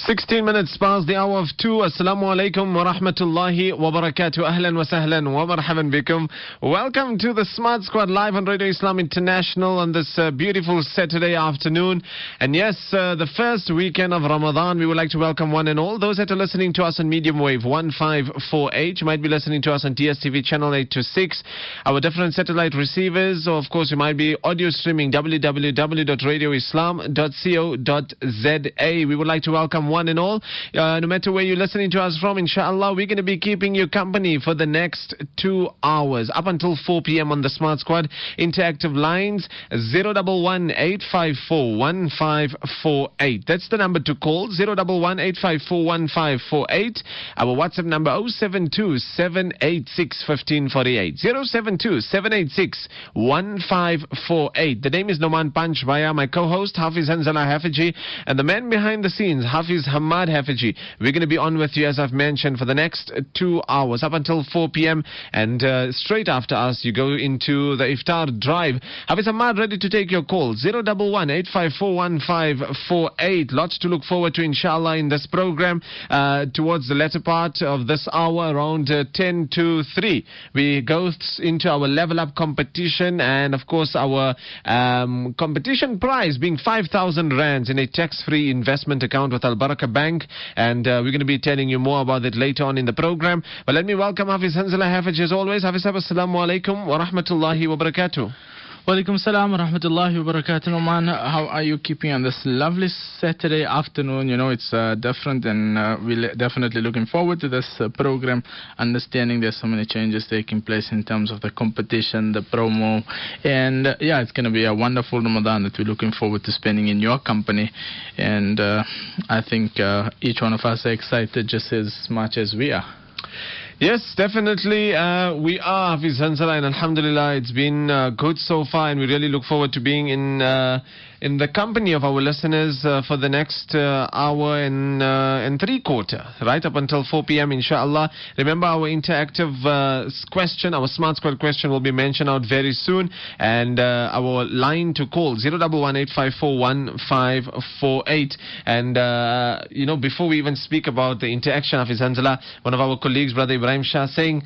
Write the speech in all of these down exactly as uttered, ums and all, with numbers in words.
sixteen minutes past the hour of two. Assalamu alaikum wa rahmatullahi wa barakatuh. Ahlan wa sahlan wa marhaban bikum. Welcome to the Smart Squad live on Radio Islam International on this uh, beautiful Saturday afternoon. And yes, uh, the first weekend of Ramadan, we would like to welcome one and all those that are listening to us on medium wave one five four eight. You might be listening to us on D S T V channel eight two six. Our different satellite receivers. Or of course, you might be audio streaming w w w dot radio islam dot co dot z a. We would like to welcome one and all. Uh, no matter where you're listening to us from, inshallah, we're going to be keeping you company for the next two hours up until four p m on the Smart Squad. Interactive lines zero one one eight five four one five four eight. That's the number to call, zero one one eight five four one five four eight. Our WhatsApp number zero seven two seven eight six one five four eight. zero seven two seven eight six one five four eight. The name is Noman Panchbaya. My co-host Hafiz Hanzala Hafiji, and the man behind the scenes, Hafiz Hamad Hafiji. We're going to be on with you, as I've mentioned, for the next two hours up until four p m and uh, straight after us you go into the iftar drive. Hafiz Hamad ready to take your call, zero one one eight five four one five four eight. Lots to look forward to, inshallah, in this program. Uh, towards the latter part of this hour, around uh, ten to three, we go into our level up competition, and of course our um, competition prize being five thousand rands in a tax-free investment account with Al Barakah Bank, and uh, we're going to be telling you more about it later on in the program. But let me welcome Hafiz Hanzala Hafij as always. Hafiz, assalamu alaikum wa rahmatullahi wa barakatuh. Walaikum salam wa rahmatullahi wa barakatuh. Noman, how are you keeping on this lovely Saturday afternoon? You know, it's uh, different, and uh, we're definitely looking forward to this uh, program, understanding there's so many changes taking place in terms of the competition, the promo, and uh, yeah, it's going to be a wonderful Ramadan that we're looking forward to spending in your company. And uh, I think uh, each one of us are excited just as much as we are. Yes, definitely. Uh, we are, Hafiz Hanzala, and alhamdulillah, it's been uh, good so far, and we really look forward to being in uh, in the company of our listeners uh, for the next uh, hour and uh, and three quarter, right up until four p m inshallah. Remember, our interactive uh, question, our Smart Squad question, will be mentioned out very soon, and uh, our line to call zero one one eight five four one five four eight. And uh, you know, before we even speak about the interaction, Hafiz Hanzala, one of our colleagues, Brother Ibrahim Shah, saying,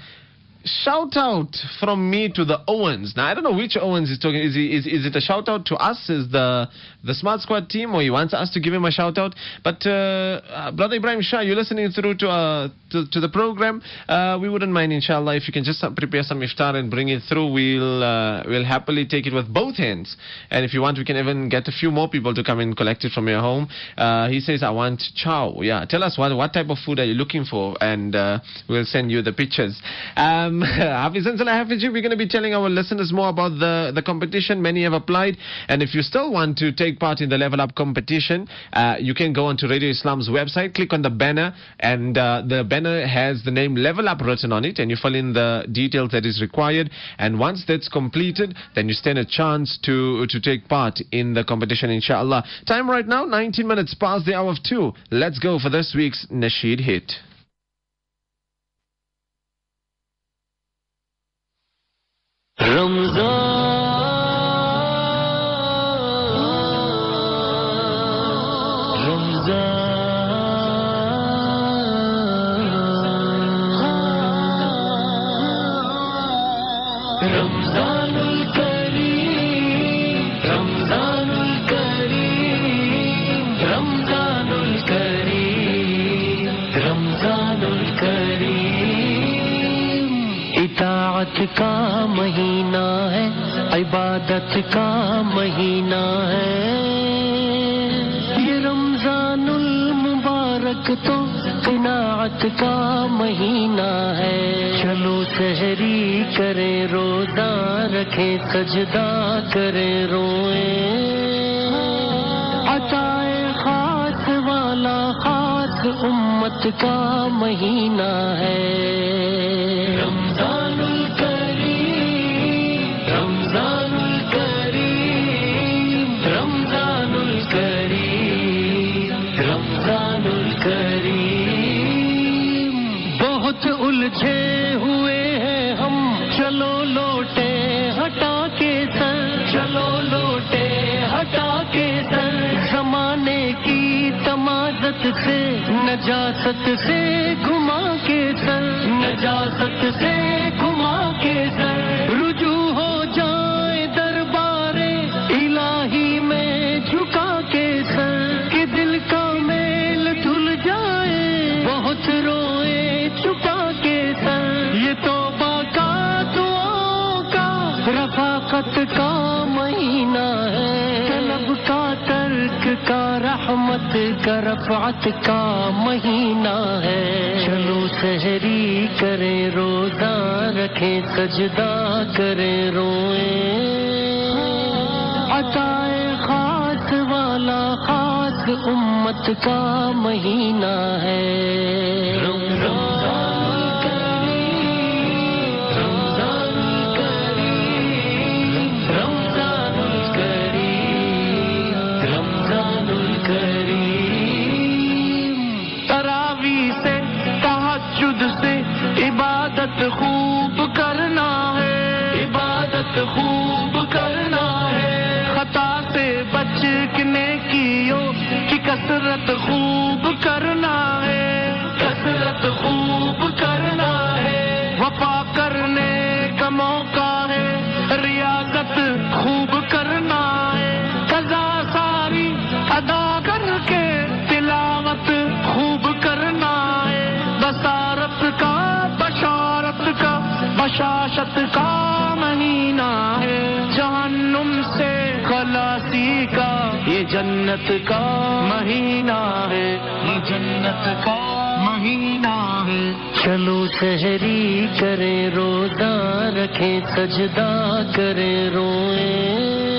shout out from me to the Owens. Now, I don't know which Owens is talking. Is, he, is, is it a shout out to us, is the the Smart Squad team, or he wants us to give him a shout out? But uh, uh, Brother Ibrahim Shah, you're listening through to uh, to, to the program. Uh, we wouldn't mind, inshallah, if you can just prepare some iftar and bring it through. We'll uh, we'll happily take it with both hands. And if you want, we can even get a few more people to come and collect it from your home. Uh, he says, I want chow. Yeah, tell us what what type of food are you looking for, and uh, we'll send you the pictures. Um, Hafiz Hanzala Hafiji, we're going to be telling our listeners more about the, the competition. Many have applied, and if you still want to take part in the Level Up competition, uh, you can go onto Radio Islam's website, click on the banner, and uh, the banner has the name Level Up written on it, and you fill in the details that is required, and once that's completed, then you stand a chance to, to take part in the competition, inshallah. Time right now, nineteen minutes past the hour of two. Let's go for this week's Nasheed hit. इताअत का महीना है, इबादत का महीना है, ये रमजानुल मुबारक तो क़नाअत का महीना है। चलो सहरी करें, रोज़ा रखें, सजदा करें, रोएं, अताए खास वाला खास उम्मत का महीना है। उलझे हुए हैं हम, चलो लोटे हटा के सर, चलो लोटे हटा के सर, जमाने की तमाज़त نجاست سے نجاست سے گھما کے سر نجاست سے گھما کے سر رجوع ہو جائے دربار الہی میں جھکا کے سر کہ دل کا میل دھل جائے بہت روئے چھپا کے سر یہ توبہ کا دعاؤں کا رفاقت کا مہینہ ہے طلب کا ترک کا رحمت کا رفعت کا مہینہ ہے چلو سحری کرے روزہ رکھے سجدہ کرے روئے عطائے خاص والا خاص امت کا مہینہ ہے عبادت خوب کرنا ہے عبادت خوب کرنا ہے خطا سے بچنے کی کی کثرت خوب کرنا ہے کثرت خوب کرنا ہے وفا کرنے کا موقع ہے ریاضت خوب کرنا ہے قضا ساری ادا کر کے تلاوت خوب کرنا ہے بصارت کا بشارت کا بشاشت کا مہینہ ہے جہنم سے خلاصی کا یہ جنت کا مہینہ ہے یہ جنت کا مہینہ ہے چلو سحری کرے روزہ رکھے سجدہ کرے روئے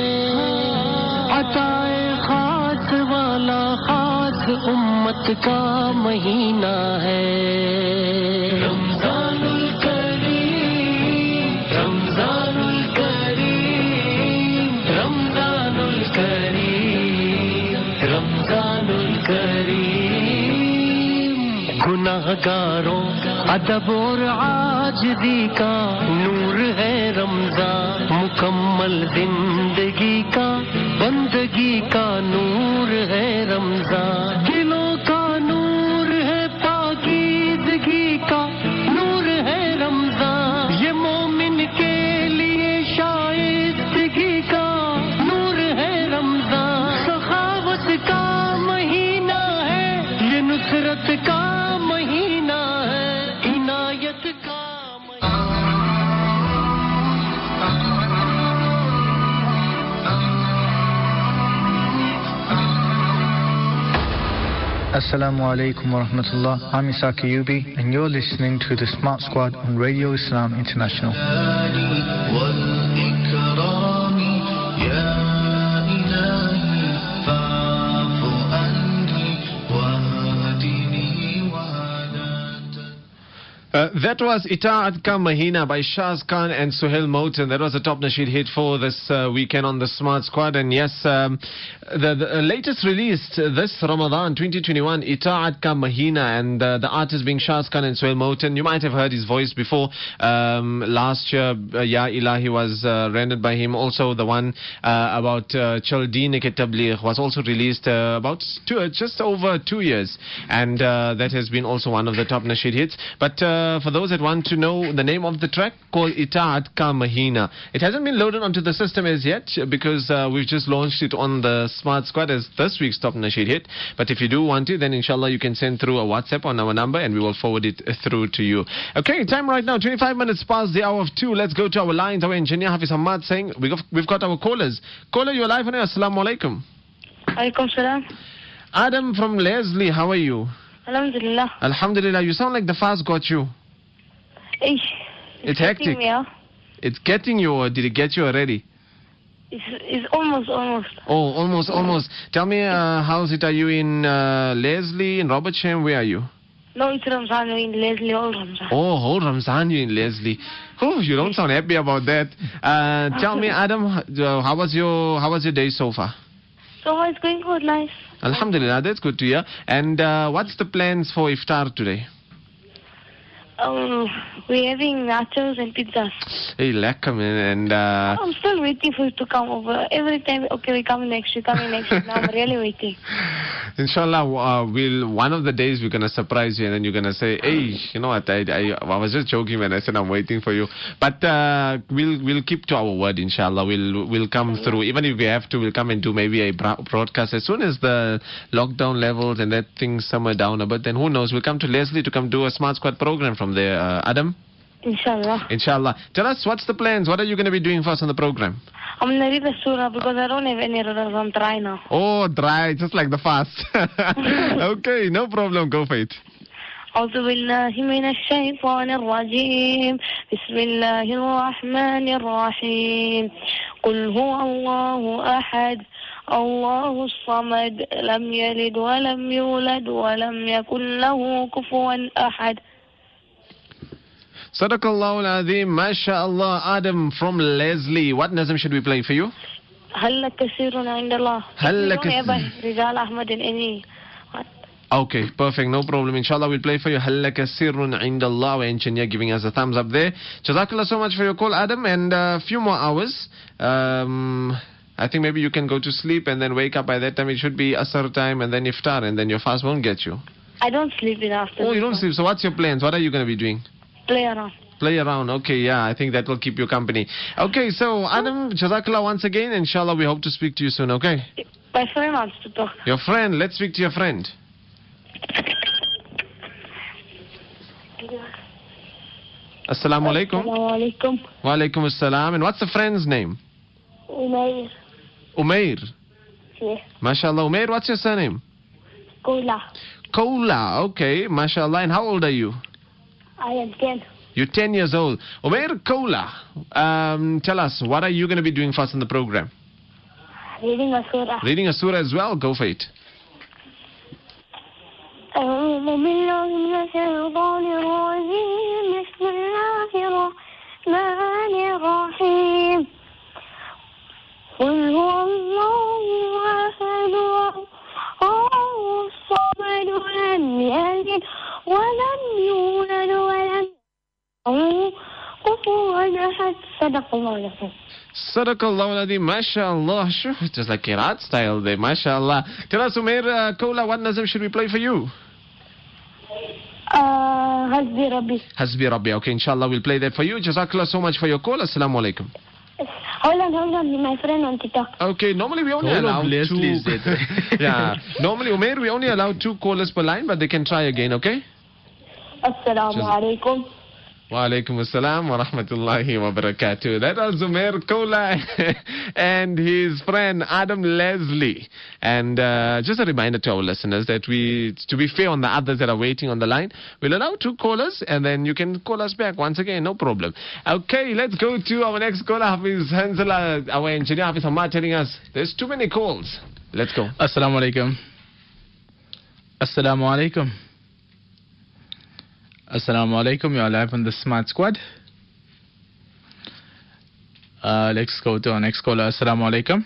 عطائے خاص والا خاص امت کا مہینہ ہے رمضان الکریم رمضان الکریم رمضان الکریم رمضان الکریم گناہگاروں ادب اور عاجزی کا نور ہے رمضان مکمل زندگی کا بندگی کا نور ہے رمضان دلوں کا نور ہے پاکیزگی کا نور ہے رمضان یہ مومن کے لیے شائستگی کا نور ہے رمضان سخاوت کا مہینہ ہے یہ نصرت کا مہینہ ہے عنایت کا Assalamu alaikum wa rahmatullah. I'm Isaac Ayubi and you're listening to the Smart Squad on Radio Islam International. Uh, that was Itaat Ka Mahina by Shaz Khan and Suhail Moten. That was a top nasheed hit for this uh, weekend on the Smart Squad. And yes, um, the, the latest released this Ramadan twenty twenty-one, Itaat Ka Mahina, and uh, the artist being Shaz Khan and Suhail Moten. You might have heard his voice before. Um, last year, uh, Ya Ilahi was uh, rendered by him. Also, the one uh, about uh, Chal Deen Ke Tabligh was also released uh, about two, uh, just over two years. And uh, that has been also one of the top nasheed hits. But uh, Uh, for those that want to know the name of the track, called Itaat Ka Mahina. It hasn't been loaded onto the system as yet because uh, we've just launched it on the Smart Squad as this week's top nasheed hit. But if you do want to, then inshallah you can send through a WhatsApp on our number and we will forward it through to you. Okay, time right now, twenty-five minutes past the hour of two. Let's go to our lines. Our engineer Hafiz Ahmad saying we got, we've got our callers. Caller, you're live on air. Assalamu alaikum. Alaikum salam. Adam from Leslie, how are you? Alhamdulillah. Alhamdulillah. You sound like the fast got you. It's, it's hectic. Me, yeah. It's getting you, or did it get you already? It's, it's almost, almost. Oh, almost, almost. Tell me, uh, how's it? Are you in uh, Leslie, in Robertsham? Where are you? No, it's Ramzan. We're in Leslie, all Ramzan. Oh, whole Ramzan, you're in Leslie. Oh, you don't sound happy about that. Uh, tell me, Adam, how was your how was your day so far? So far, it's going good, nice. Alhamdulillah, that's good to hear. And uh, what's the plans for iftar today? Um, we're having nachos and pizzas. Hey, lekker, man. And uh, I'm still waiting for you to come over. Every time, okay, we're coming next week, coming next week. Now I'm really waiting. Inshallah, uh, we'll one of the days we're gonna surprise you, and then you're gonna say, "Hey, you know what? I, I, I was just joking when I said I'm waiting for you." But uh, we'll we'll keep to our word, inshallah. We'll we'll come through. Even if we have to, we'll come and do maybe a bra- broadcast as soon as the lockdown levels and that things simmer down a bit. Then who knows? We'll come to Leslie to come do a Smart Squad program from there. Uh, Adam, Inshallah. inshallah. Tell us, what's the plans? What are you going to be doing for us on the program? I'm going to read the surah because I don't have any others. I'm dry now. Oh, dry, just like the fast. Okay, no problem. Go for it. أعوذ بالله من الشيطان الرجيم بسم الله الرحمن الرحيم قل هو الله أحد الله الصمد لم يلد ولم يولد ولم يكن له كفوا أحد. Sadaqallahu al-Azim, MashaAllah. Adam from Leslie. What nazam should we play for you? هل لك كثير عند الله. هل لك You don't have رجال أحمد in any. Okay, perfect. No problem. Inshallah, we'll play for you. هل لك سر عند الله. Our engineer giving us a thumbs up there. Jazakallah so much for your call, Adam. And a few more hours. Um, I think maybe you can go to sleep and then wake up. By that time, it should be Asr time and then Iftar. And then your fast won't get you. I don't sleep in the afternoon. Oh, you don't sleep. So what's your plans? What are you going to be doing? Play around. Play around. Okay, yeah, I think that will keep you company. Okay, so Adam, Jazakallah once again. Inshallah, we hope to speak to you soon, okay? My friend wants to talk. Your friend, let's speak to your friend. Assalamu alaikum. Assalamu alaikum. Wa alaikum assalam. And what's the friend's name? Umair. Umair. Yes. MashaAllah. Umair, what's your surname? Kola. Kola. Okay, MashaAllah. And how old are you? I am ten. You're ten years old. Umair Kola, um, tell us, what are you going to be doing for us in the program? Reading a surah. Reading a surah as well? Go for it. أعوذ بالله من الشيطان الرجيم بسم الله الرحمن الرحيم قل هو الله أحد الله الصمد لم يلد ولم يولد ولم يكن كفوا أحد صدق الله العظيم. Sadaqallahu al-Azim. MashaAllah. Sure, just like Kirat style there. MashaAllah. Tell us, Umair uh, Kola, what nazam should we play for you? Uh, Hasbi Rabbi. Hasbi Rabbi. Okay, inshallah, we'll play that for you. Jazakallah so much for your call. Assalamu alaikum. Hold on, hold on. My friend wants to talk. Okay, normally we only Hold allow on, Leslie two. said. Yeah, normally, Umair, we only allow two callers per line, but they can try again, okay? Assalamu alaikum. Wa alaikum assalam wa rahmatullahi wa barakatuh. That was Umair Kola and his friend Adam Leslie. And uh, just a reminder to our listeners that we, to be fair on the others that are waiting on the line, we'll allow two callers and then you can call us back once again, no problem. Okay, let's go to our next caller, Hafiz Hanzala, our engineer Hafiz Hamad, telling us there's too many calls. Let's go. Assalamu alaikum. Assalamu alaikum. Assalamu alaikum. You're live on the Smart Squad. Uh, let's go to our next caller. Assalamu alaikum.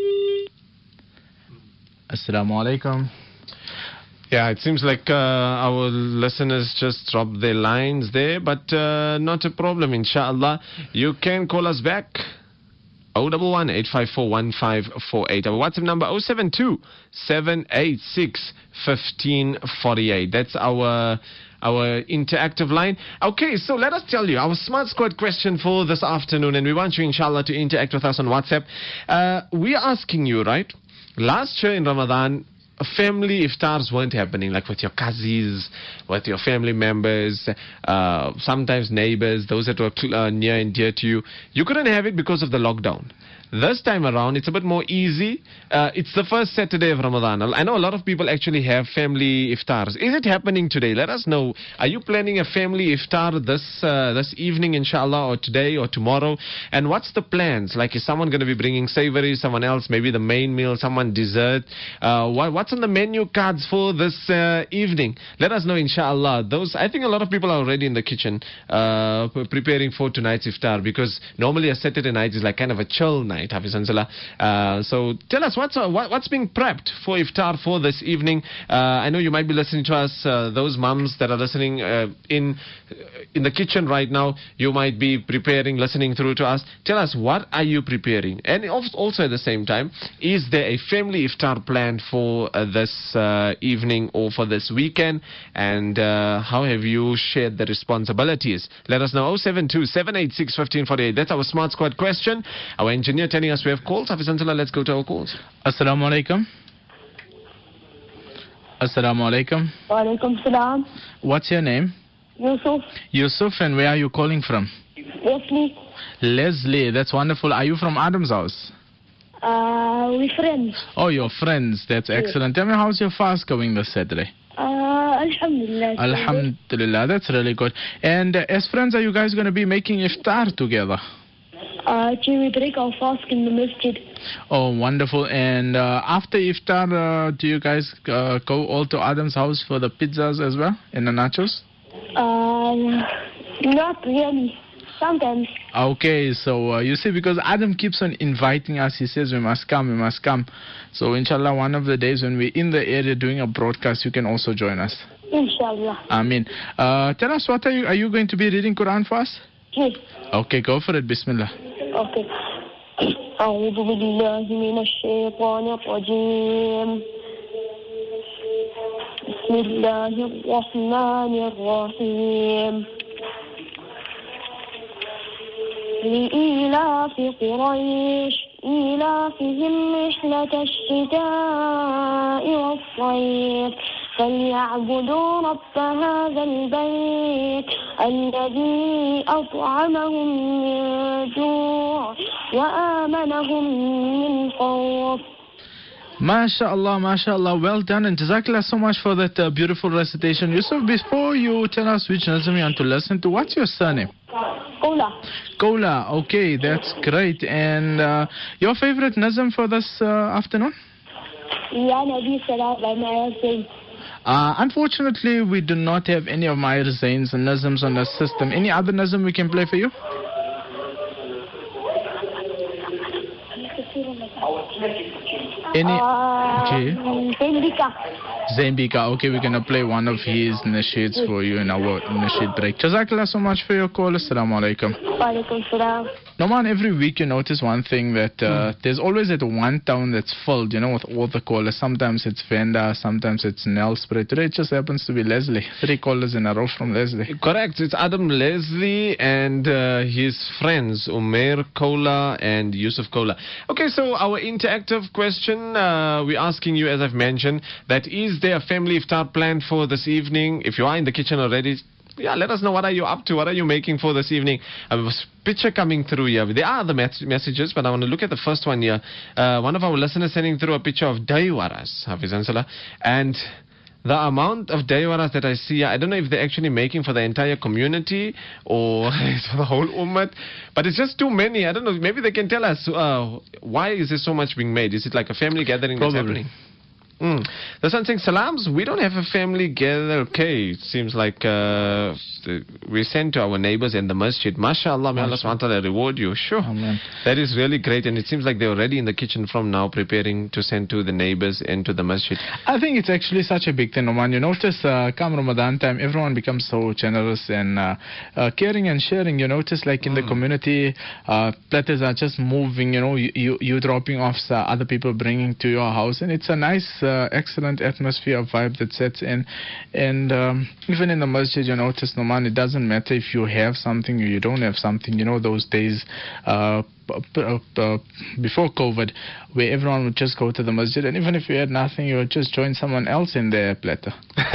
Assalamu alaikum. Yeah, it seems like uh, our listeners just dropped their lines there, but uh, not a problem, inshallah. You can call us back. oh one one, eight five four, one five four eight. Our WhatsApp number oh seven two, seven eight six, one five four eight. That's our our interactive line. Okay, so let us tell you our Smart Squad question for this afternoon, and we want you, inshallah, to interact with us on WhatsApp. Uh, we're asking you, right? Last year in Ramadan, family iftars weren't happening, like with your cousins, with your family members, uh, sometimes neighbors, those that were cl- uh, near and dear to you. You couldn't have it because of the lockdown. This time around, it's a bit more easy. Uh, it's the first Saturday of Ramadan. I know a lot of people actually have family iftars. Is it happening today? Let us know. Are you planning a family iftar this uh, this evening, inshallah, or today or tomorrow? And what's the plans? Like, is someone going to be bringing savory, someone else maybe the main meal, someone dessert? Uh, what, what's on the menu cards for this uh, evening? Let us know, inshallah. Those, I think a lot of people are already in the kitchen uh, preparing for tonight's iftar, because normally a Saturday night is like kind of a chill night. night, Hafiz Ansala. Uh, so tell us, what's, uh, what, what's being prepped for iftar for this evening? Uh, I know you might be listening to us, uh, those mums that are listening uh, in in the kitchen right now. You might be preparing, listening through to us. Tell us, what are you preparing? And also at the same time, is there a family iftar planned for uh, this uh, evening or for this weekend? And uh, how have you shared the responsibilities? Let us know. oh seven two, seven eight six, one five four eight. That's our Smart Squad question. Our engineer telling us we have calls. Hafiz Ansala, let's go to our calls. Assalamu alaikum. Assalamu alaikum. Wa alaikum salam. What's your name? Yusuf. Yusuf, and where are you calling from? Leslie. Leslie, that's wonderful. Are you from Adam's house? Uh, we friends. Oh, your friends. That's excellent. Tell me, how's your fast going this Saturday? Uh, Alhamdulillah. Alhamdulillah, that's really good. And uh, as friends, are you guys going to be making iftar together? Uh, actually, we break our fast in the masjid. Oh, wonderful. And uh, after iftar, uh, do you guys uh, go all to Adam's house for the pizzas as well and the nachos? Uh, not really. Sometimes. Okay, so uh, you see, because Adam keeps on inviting us, he says we must come, we must come. So inshallah, one of the days when we're in the area doing a broadcast, you can also join us. Inshallah. Ameen. Uh, tell us, what are you, are you going to be reading Quran for us? Yes. Okay, go for it. Bismillah. Okay. أعوذ بالله من الشيطان الرجيم. بسم الله الرحمن الرحيم. لإيلاف قريش إيلافهم رحلة الشتاء والصيف فليعبدوا رب هذا البيت الذي أطعمهم من جوع وآمنهم من خوف. MashaAllah, MashaAllah, well done, and Jazakallah so much for that uh, beautiful recitation. Yusuf, before you tell us which nazam you want to listen to, what's your surname? Kola. Kola, okay, that's great. And uh, your favorite nazam for this uh, afternoon? Ya Nabi Salah by Maya Zain. Uh, unfortunately, we do not have any of Maya Zain's and nazams on the system. Any other nazam we can play for you? Any? Okay. Zembika. Zembika. Okay, we're going to play one of his nasheeds for you in our nasheed break. Jazakallah so much for your call. Assalamu alaikum. Wa alaikum salam. Norman, every week you notice one thing, that uh, mm. there's always that one town that's filled, you know, with all the callers. Sometimes it's Venda, sometimes it's Nelspruit. Today it just happens to be Leslie. Three callers in a row from Leslie. Correct. It's Adam, Leslie, and uh, his friends, Umair Kola and Yusuf Kola. Okay, so our interactive question, uh, we're asking you, as I've mentioned, that is there a family iftar planned for this evening? If you are in the kitchen already, yeah, let us know, what are you up to? What are you making for this evening? A picture coming through here. There are the messages, but I want to look at the first one here. Uh, one of our listeners sending through a picture of daiwaras, Hafiz Ansala, and the amount of daiwaras that I see, I don't know if they're actually making for the entire community or it's for the whole ummah, but it's just too many. I don't know. Maybe they can tell us uh, why is there so much being made? Is it like a family gathering that's happening? Mm. The son saying, salams, we don't have a family gather. Okay, it seems like uh, we send to our neighbors in the masjid. MashaAllah, may Allah subhanahu wa ta'ala reward you. Sure. Amen. That is really great, and it seems like they're already in the kitchen from now, preparing to send to the neighbors and to the masjid. I think it's actually such a big thing, Oman. You notice, uh, come Ramadan time, everyone becomes so generous and uh, uh, caring and sharing. You notice, like in mm. the community, uh, platters are just moving, you know, you, you, you dropping off uh, other people bringing to your house, and it's a nice Uh, excellent atmosphere, vibe that sets in. And um, even in the masjid, you notice, Noman, it doesn't matter if you have something or you don't have something. You know, those days uh, p- p- before COVID, where everyone would just go to the masjid, and even if you had nothing, you would just join someone else in their platter.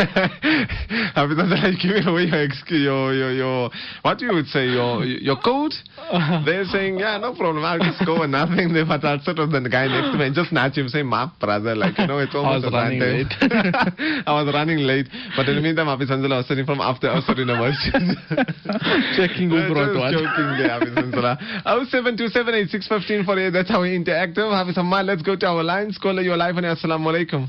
I mean, that's like giving away your, your, your, your, what you would say, your, your code. They're saying, yeah, no problem, I'll just go and nothing. They but I'll sit with the guy next to me and just nudge him, say, ma, brother, like, you know, it's almost I was running late. I was running late, but in the meantime, Hafiz Ansala was sitting from after us in a masjid. Checking who brought what. Joking there, Hafiz Ansala. oh seven two seven eight six one five four eight, that's how we interactive. Hafiz Amma, let's go to our lines. Caller, you're live on Assalamu alaikum.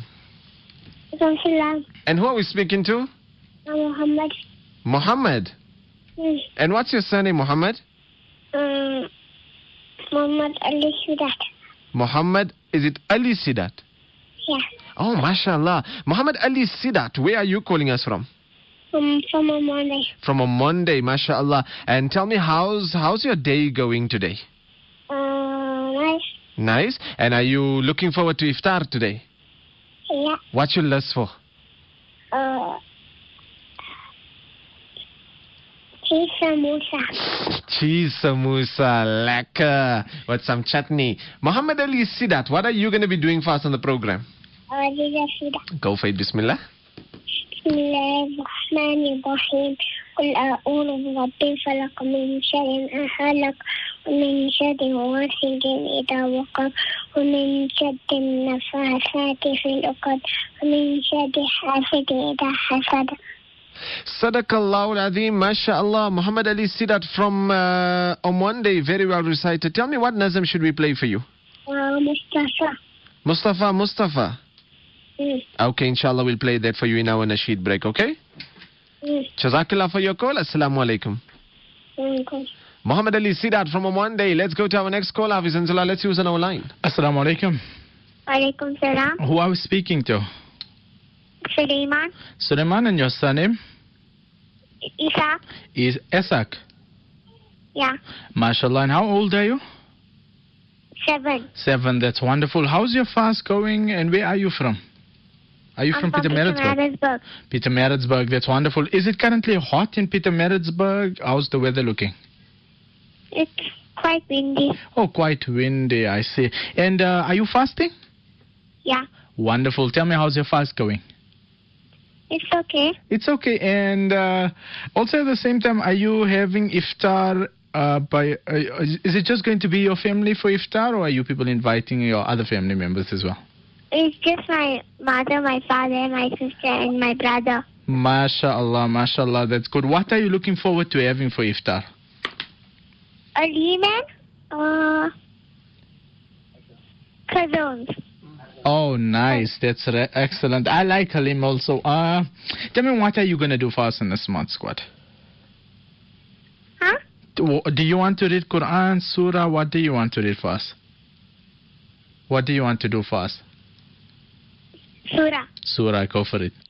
Salam. And who are we speaking to? Muhammad. Muhammad? Yes. And what's your surname, Muhammad? Uh, Muhammad Ali Sidat. Muhammad, is it Ali Sidat? Yeah. Oh, mashallah. Muhammad Ali Sidat, where are you calling us from? Um, from a Monday. From a Monday, mashallah. And tell me, how's how's your day going today? Uh, nice. Nice. And are you looking forward to iftar today? Yeah. What you lust for? Uh, cheese samosa. Cheese samosa, lekker, with some chutney. Muhammad Ali Sidat, what are you going to be doing for us on the program? Uh, Sidat. Go for it, bismillah. بسم الله الرحمن الرحيم قل أعوذ برب الفلق من شر ما خلق ومن شر غاسق إذا وقب ومن شر النفاثات في العقد ومن شر حاسد إذا حسد. Sadaqallahu al-Azim, mashallah. Muhammad Ali Sidat from uh, Omwande, very well recited. Tell me, what nazam should we play for you? Uh, Mustafa. Mustafa, Mustafa. Mm. Okay, inshallah, we'll play that for you in our nasheed break, okay? Mm. Jazakallah for your call. Assalamu alaikum. Mm. Muhammad Ali Sidat from Omwande. Let's go to our next call, Hafiz Anzala. Let's use on our line. Assalamu alaikum. Alaikum salam. Who are we speaking to? Suleiman. Suleiman, and your surname? Isa. Is Esak. Yeah. Mashallah. And how old are you? Seven. Seven. That's wonderful. How's your fast going, and where are you from? Are you I'm from from Pietermaritzburg? Pietermaritzburg. Pietermaritzburg. That's wonderful. Is it currently hot in Pietermaritzburg? How's the weather looking? It's quite windy. Oh, quite windy, I see. And uh, are you fasting? Yeah. Wonderful. Tell me, how's your fast going? It's okay. It's okay. And uh, also at the same time, are you having iftar uh, by... Uh, is it just going to be your family for iftar, or are you people inviting your other family members as well? It's just my mother, my father, my sister, and my brother. MashaAllah, MashaAllah. That's good. What are you looking forward to having for iftar? A lemon? Uh, cousins. Oh, nice. That's re- excellent. I like Halim also. Uh, tell me, what are you going to do for us in the Smart Squad? Huh? Do, do you want to read Quran, Surah? What do you want to read for us? What do you want to do for us? Surah. Surah, go for it.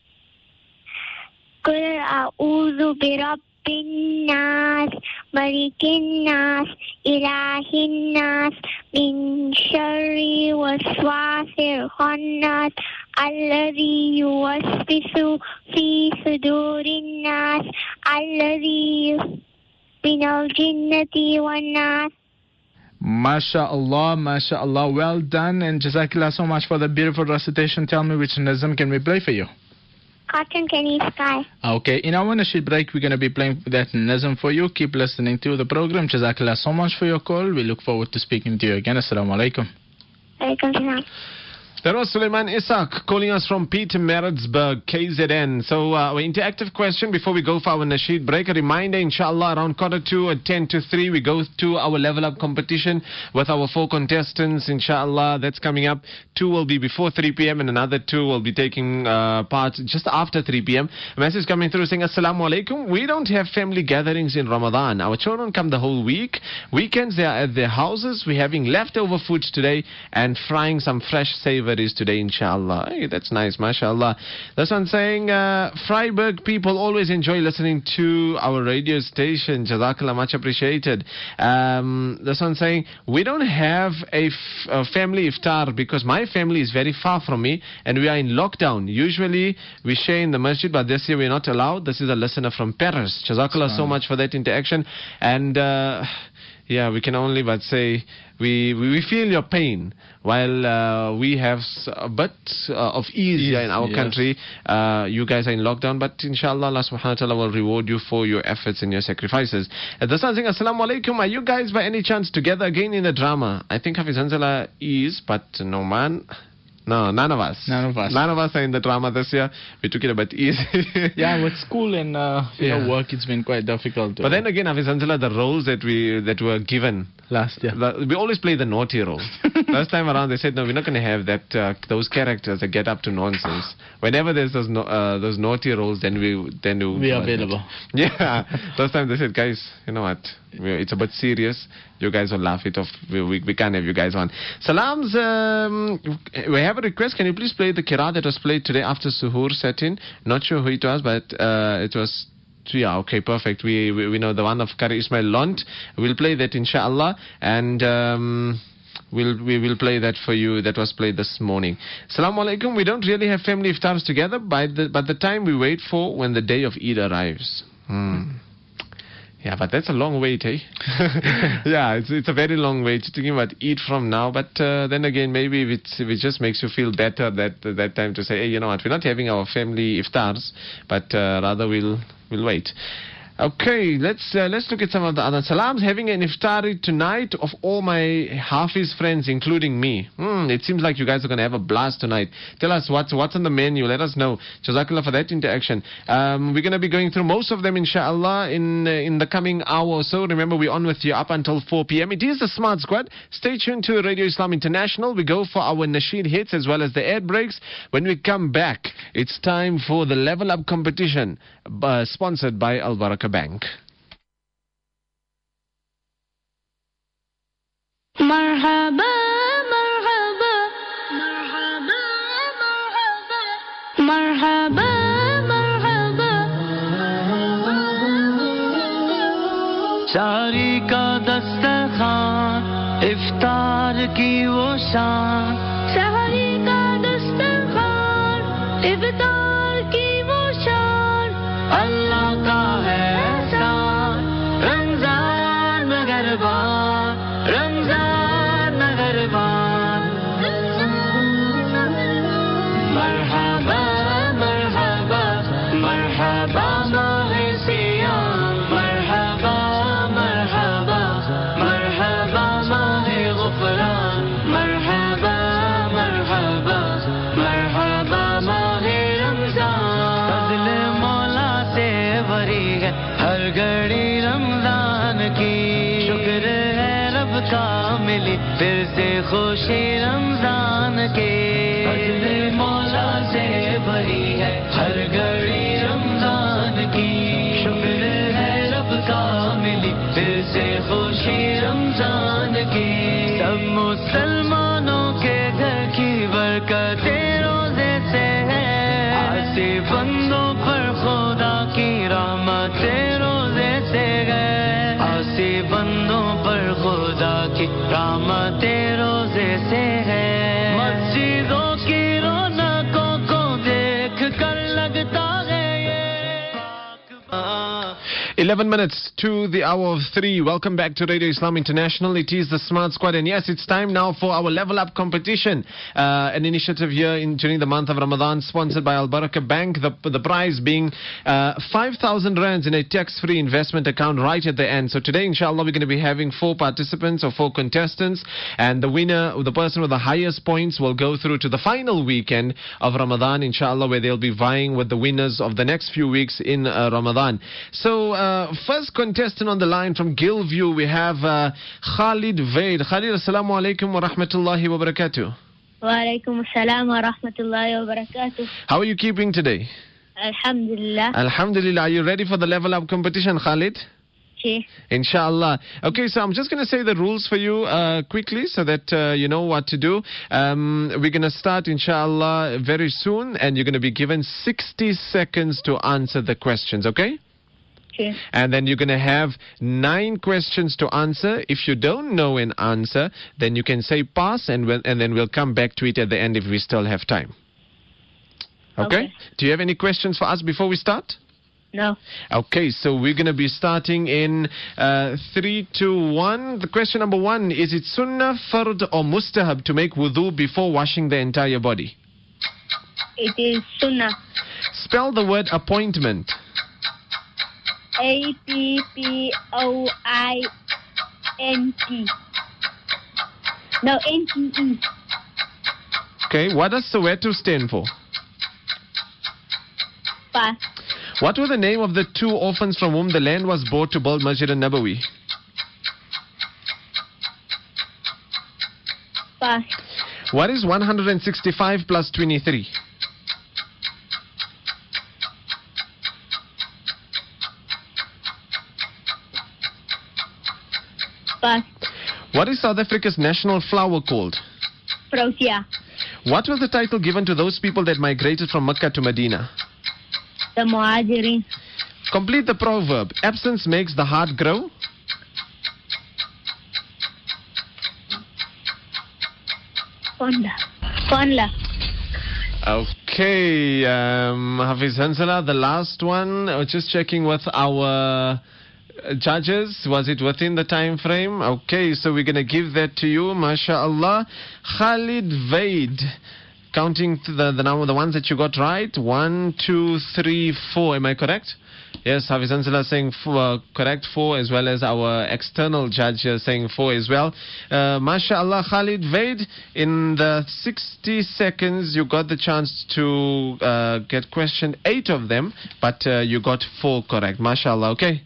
قل أعوذ برب الناس ملك الناس إله الناس من شر وسواس الخناس الذي يوسوس في صدور الناس الذي من الجنة والناس. MashaAllah, MashaAllah. Well done, and Jazakallah so much for the beautiful recitation. Tell me, which nazam can we play for you? Cotton Candy Sky. Okay, in our nasheed break, we're going to be playing that nazam for you. Keep listening to the program. Jazakallah so much for your call. We look forward to speaking to you again. Assalamu alaikum. Alaikum salam. That was Suleiman Isak calling us from Pietermaritzburg, K Z N. So uh, our interactive question before we go for our nasheed break. A reminder, inshallah, around quarter to at ten to three, we go to our level up competition with our four contestants, inshallah. That's coming up. Two will be before three p.m. and another two will be taking uh, part just after three p.m. A message coming through saying, Assalamu alaikum. We don't have family gatherings in Ramadan. Our children come the whole week. Weekends, they are at their houses. We're having leftover foods today and frying some fresh savor is today, inshallah. Hey, that's nice, mashallah. This one saying, uh, Freiburg people always enjoy listening to our radio station. Jazakallah, much appreciated. Um, this one saying, we don't have a, f- a family iftar because my family is very far from me and we are in lockdown. Usually we share in the masjid, but this year we're not allowed. This is a listener from Paris. Jazakallah so much for that interaction. And uh, yeah, we can only but say we we, we feel your pain while uh, we have a bit uh, of ease, ease here in our yes. country. Uh, you guys are in lockdown, but inshallah Allah subhanahu wa ta'ala will reward you for your efforts and your sacrifices. Uh, the son saying, Assalamu alaikum. Are you guys by any chance together again in the drama? I think Hafiz Hanzala is, but no man. No, none of us. None of us. None of us are in the drama this year. We took it a bit easy. Yeah, with school and uh, you Yeah. know, work, it's been quite difficult. To But then again, Hafiz Ansala, the roles that we that were given, last year. the, we always play the naughty role. Last time around, they said, no, we're not going to have that uh, those characters that get up to nonsense. Whenever there's those no, uh, those naughty roles, then we then we, We are available. Yeah. Last time they said, guys, you know what? We- It's a bit serious. You guys will laugh it off. We, we, we can't have you guys on. Salams, um, we have a request. Can you please play the Kira that was played today after Suhoor set in? Not sure who it was, but uh, it was... Yeah, okay, perfect. We, we we know the one of Qari Ismail Lont. We'll play that, inshallah. And... Um, We'll, we will play that for you. That was played this morning. Assalamu alaikum. We don't really have family iftars together, by the, but the time we wait for when the day of Eid arrives. Hmm. Yeah, but that's a long wait, eh? Yeah, it's it's a very long wait. You're talking about Eid from now, but uh, then again, maybe if, it's, if it just makes you feel better that that time to say, hey, you know what, we're not having our family iftars, but uh, rather we'll we'll wait. Okay, let's uh, let's look at some of the other salams. Having an iftari tonight of all my Hafiz friends, including me. Hmm, it seems like you guys are going to have a blast tonight. Tell us what's what's on the menu. Let us know. Jazakallah for that interaction. Um, we're going to be going through most of them, inshallah, in uh, in the coming hour or so. Remember, we're on with you up until four p.m. It is the Smart Squad. Stay tuned to Radio Islam International. We go for our Nasheed hits as well as the air breaks. When we come back, it's time for the Level Up competition, uh, sponsored by Al Baraka Bank. Marhaba, marhaba, marhaba, marhaba, marhaba, marhaba. शारी का दस्तरखान इफ्तार की वो शान शहरी का दस्तरखान इफ्तार की वो शान अल्लाह का है एहसान रमजान मेहरबान रमजान मेहरबान मरहबा मरहबा मरहबा माहे सियाम मरहबा मरहबा मरहबा माहे गुफरान मरहबा मरहबा मरहबा माहे रमजान फज़्ल मौला से भरी है हर घड़ी रमजान की शुक्र है रब का मिली फिर से खुशी रमजान के फज़्ल मौला से भरी है हर घड़ी रमजान की शुक्र है रब का मिली फिर से खुशी रमजान की सब मुसलमानों के घर की बरकतें रोजे से है ऐसे बंदों पर खुदा की रहमतें रोजे से है ऐसे बंदों पर खुदा की रहमतें रोजे से है मस्जिदों की रौनकों को देख कर लगता है ये eleven minutes to the hour of three. Welcome back to Radio Islam International. It is the Smart Squad, and yes, it's time now for our Level Up competition, uh, an initiative here in, during the month of Ramadan, sponsored by Al Baraka Bank. The, the prize being uh, five thousand rands in a tax-free investment account right at the end. So today, inshallah, we're going to be having four participants or four contestants, and the winner, the person with the highest points, will go through to the final weekend of Ramadan, inshallah, where they'll be vying with the winners of the next few weeks in uh, Ramadan. So, uh, first contestant on the line from Gilview, we have uh, Khalid Vaid. Khalid, assalamu alaikum wa rahmatullahi wa barakatuh. Wa alaikum assalam wa rahmatullahi wa barakatuh. How are you keeping today? Alhamdulillah. Alhamdulillah. Are you ready for the Level Up competition, Khalid? Okay. Inshallah. Okay, so I'm just going to say the rules for you uh, quickly so that uh, you know what to do. Um, we're going to start, inshallah, very soon, and you're going to be given sixty seconds to answer the questions, okay? Okay. And then you're going to have nine questions to answer. If you don't know an answer, then you can say pass, and, we'll, and then we'll come back to it at the end if we still have time. Okay? Okay. Do you have any questions for us before we start? No. Okay, so we're going to be starting in uh, three, two, one. The question number one, is it sunnah, fard or mustahab to make wudu before washing the entire body? It is sunnah. Spell the word appointment. A P P O I N T. No, N T E. Okay. What does Soweto stand for? Pass. What were the name of the two orphans from whom the land was bought to build Masjid al-Nabawi? Pass. What is one hundred sixty-five plus twenty-three? Pass. What is South Africa's national flower called? Protea. What was the title given to those people that migrated from Mecca to Medina? The Muhajirin. Complete the proverb. Absence makes the heart grow. Fonda. Fonda. Okay, um, Hafiz Hansala, the last one. I was just checking with our uh, judges. Was it within the time frame? Okay, so we're going to give that to you, mashallah. Khalid Vaid. Counting to the, the number, the ones that you got right. One, two, three, four. Am I correct? Yes, Hafiz Ansala saying four, uh, correct four, as well as our external judge uh, saying four as well. Uh, MashaAllah, Khalid Vaid, in the sixty seconds, you got the chance to uh, get question eight of them, but uh, you got four correct. MashaAllah, okay?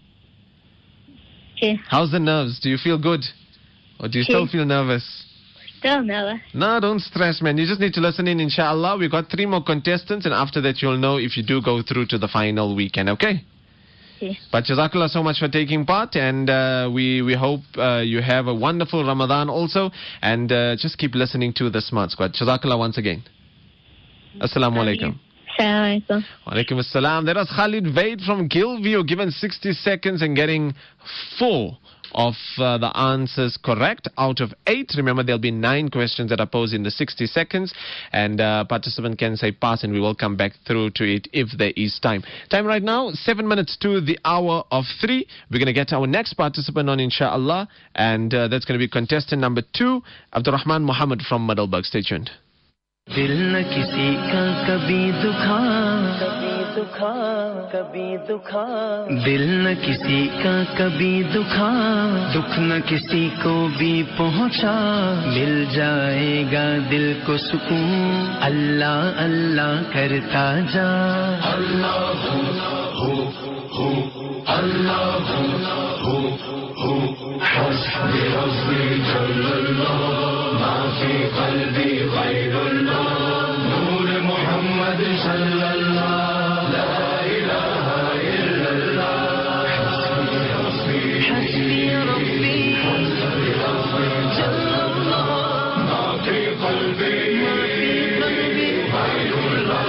Okay. How's the nerves? Do you feel good? Or do you still feel nervous? Still nervous. No, don't stress, man. You just need to listen in, inshallah. We've got three more contestants, and after that, you'll know if you do go through to the final weekend, okay? Okay. But Jazakallah so much for taking part, and uh, we, we hope uh, you have a wonderful Ramadan also, and uh, just keep listening to the Smart Squad. Jazakallah once again. Assalamu alaikum. Assalamu alaikum. Wa alaikum assalam. That was Khalid Vaid from Gilview, given sixty seconds and getting four of uh, the answers correct out of eight. Remember, there'll be nine questions that are posed in the sixty seconds, and uh, participant can say pass, and we will come back through to it if there is time. Time right now, seven minutes to the hour of three. We're going to get our next participant on, inshallah, and uh, that's going to be contestant number two, Abdurrahman Muhammad from Middleburg. Stay tuned. दिल न किसी का कभी दुखा कभी दुखा कभी दुखा दिल न किसी का कभी दुखा दुख न किसी को भी पहुंचा मिल जाएगा दिल को सुकून अल्लाह अल्लाह करता जा अल्लाह हू हू अल्लाह हू हू हस्बी हस्बी जल्लल्लाह मा फी क़ल्बी गैरुल्लाह नूर मोहम्मद सल्लल्लाह ला इलाहा इल्लल्लाह हस्बी हस्बी हस्बी रब्बी हस्बी हस्बी जल्लल्लाह मा फी क़ल्बी गैरुल्लाह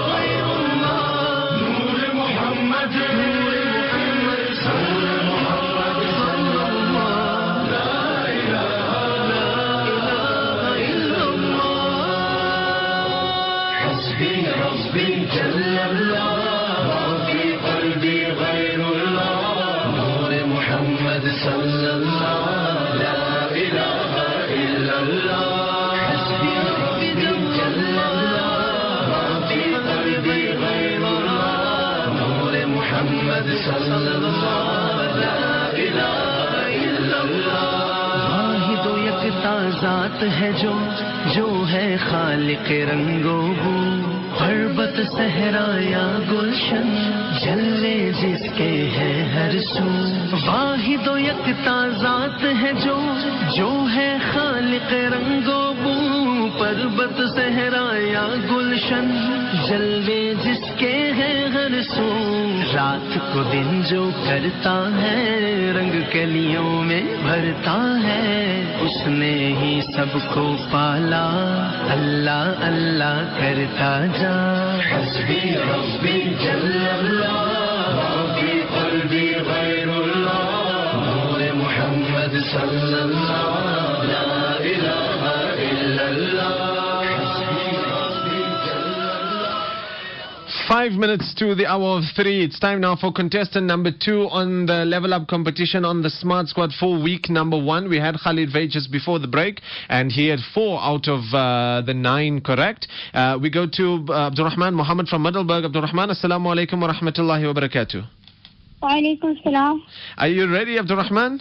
नूर मोहम्मद ज़ात है जो जो है खालिक रंगो बू पर्वत सहरा या गुलशन जल्ले जिसके है हर सू वाहिद यकता ज़ात है जो जो है खालिक रंगो बू पर्वत सहरा या गुलशन जलवे जिसके है हर सू रात को दिन जो करता है रंग कलियों में भरता है उसने ही सबको पाला अल्लाह अल्लाह करता जा हस्बी रब्बी जल्लल्लाह फी क़ल्बी गैरुल्लाह नूर मोहम्मद सल्लल्लाह ला इलाहा इल्लल्लाह Five minutes to the hour of three. It's time now for contestant number two on the Level Up competition on the Smart Squad for week number one. We had Khalid Vaid just before the break, and he had four out of uh, the nine correct. Uh, we go to uh, Abdurrahman Muhammad from Middleburg. Abdurrahman, assalamu alaikum wa rahmatullahi wa barakatuh. Wa alaikum salam. Are you ready, Abdurrahman?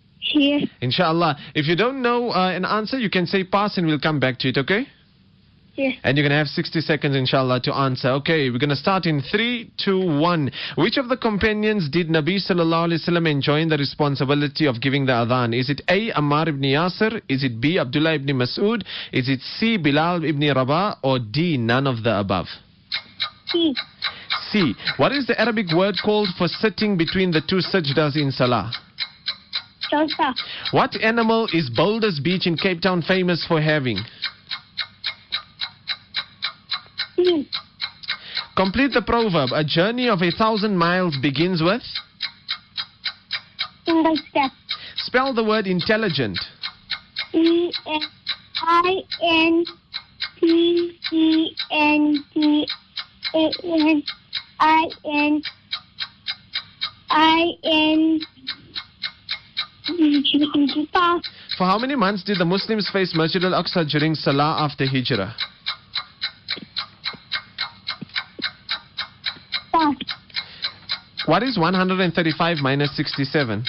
Yes. Inshallah. If you don't know uh, an answer, you can say pass and we'll come back to it, okay? Yeah. And you're going to have sixty seconds, inshallah, to answer. Okay, we're going to start in three, two, one. Which of the companions did Nabi sallallahu alayhi wasallam enjoin the responsibility of giving the adhan? Is it A, Ammar ibn Yasir? Is it B, Abdullah ibn Mas'ud? Is it C, Bilal ibn Rabah? Or D, none of the above? C. C. What is the Arabic word called for sitting between the two sajdas in salah? Jalsa. What animal is Boulders Beach in Cape Town famous for having? C. Complete the proverb. A journey of a thousand miles begins with? Single step. Spell the word intelligent. E N I N T E N T A N I N I N Pass. For how many months did the Muslims face Masjid al-Aqsa during Salah after Hijrah? Pass. What is one hundred thirty-five minus sixty-seven?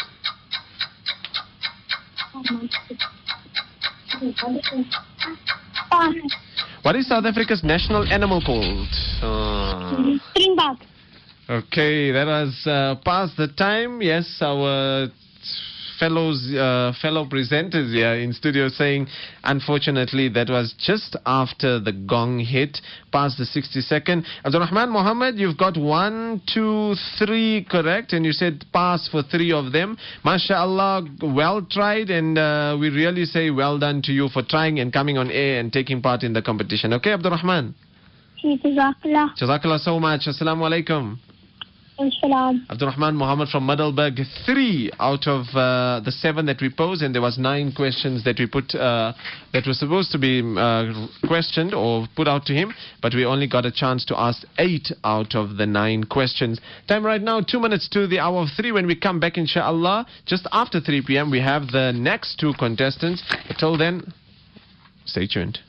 Pass. What is South Africa's national animal called? Uh, Springbok. okay, that was uh, past the time. Yes, our fellows, uh, fellow presenters here in studio saying, unfortunately, that was just after the gong hit, past the sixty second. Abdul Rahman Mohammed, you've got one, two, three correct, and you said pass for three of them. MashaAllah, well tried, and uh, we really say well done to you for trying and coming on air and taking part in the competition. Okay, Abdul Rahman? Jazakallah. Jazakallah so much. Assalamu alaikum. Assalam. Abdul Rahman Mohammed from Middleburg, three out of uh, the seven that we posed, and there was nine questions that we put uh, that were supposed to be uh, questioned or put out to him, but we only got a chance to ask eight out of the nine questions. Time right now, two minutes to the hour of three. When we come back, inshallah, just after three p m, we have the next two contestants. Until then, stay tuned.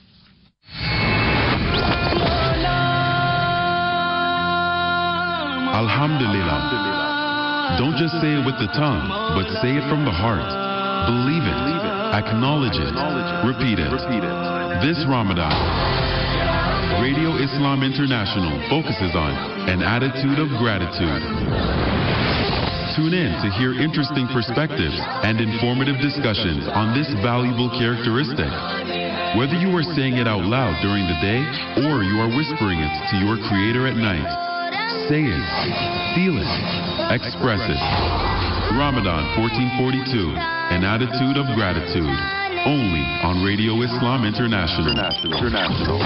Alhamdulillah. Don't just say it with the tongue, but say it from the heart. Believe it. Acknowledge it. Repeat it. This Ramadan, Radio Islam International focuses on an attitude of gratitude. Tune in to hear interesting perspectives and informative discussions on this valuable characteristic. Whether you are saying it out loud during the day or you are whispering it to your Creator at night, say it, feel it, express it. Ramadan fourteen forty-two, an attitude of gratitude. Only on Radio Islam International. International.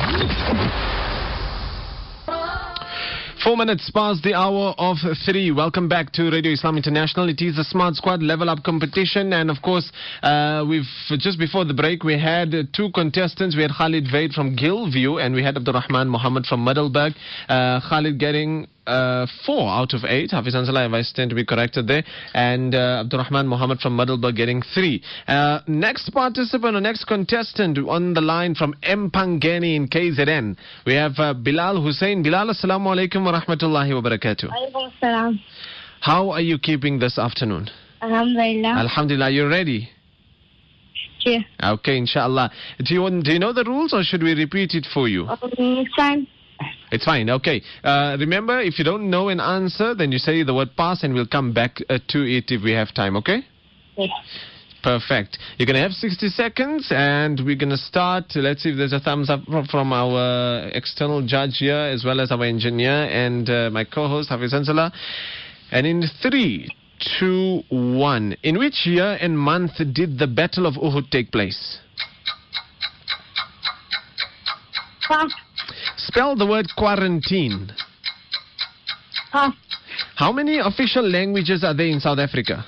Four minutes past the hour of three. Welcome back to Radio Islam International. It is the Smart Squad Level Up competition. And of course, uh, we've just before the break, we had uh, two contestants. We had Khalid Vaid from Gilview and we had Abdul Rahman Mohammed from Middleburg. Uh, Khalid getting uh, four out of eight. Hafiz Ansala, if I stand to be corrected there. And uh, Abdul Rahman Mohammed from Middleburg getting three. Uh, next participant or next contestant on the line from Mpangeni in K Z N. We have uh, Bilal Hussein. Bilal, assalamu alaikum wa rahmatullahi wa barakatuh. Assalam. How are you keeping this afternoon? Alhamdulillah. Alhamdulillah, you ready? Yeah. Okay, inshallah. Do you, do you know the rules or should we repeat it for you? Um, it's fine. It's fine, okay. Uh, remember, if you don't know an answer, then you say the word pass and we'll come back uh, to it if we have time, okay? Yes. Perfect. You're going to have sixty seconds and we're going to start. Let's see if there's a thumbs up from, from our external judge here as well as our engineer and uh, my co-host, Hafiz Ansala. And in three, two, one. In which year and month did the Battle of Uhud take place? Pass. Spell the word quarantine. Pass. How many official languages are there in South Africa?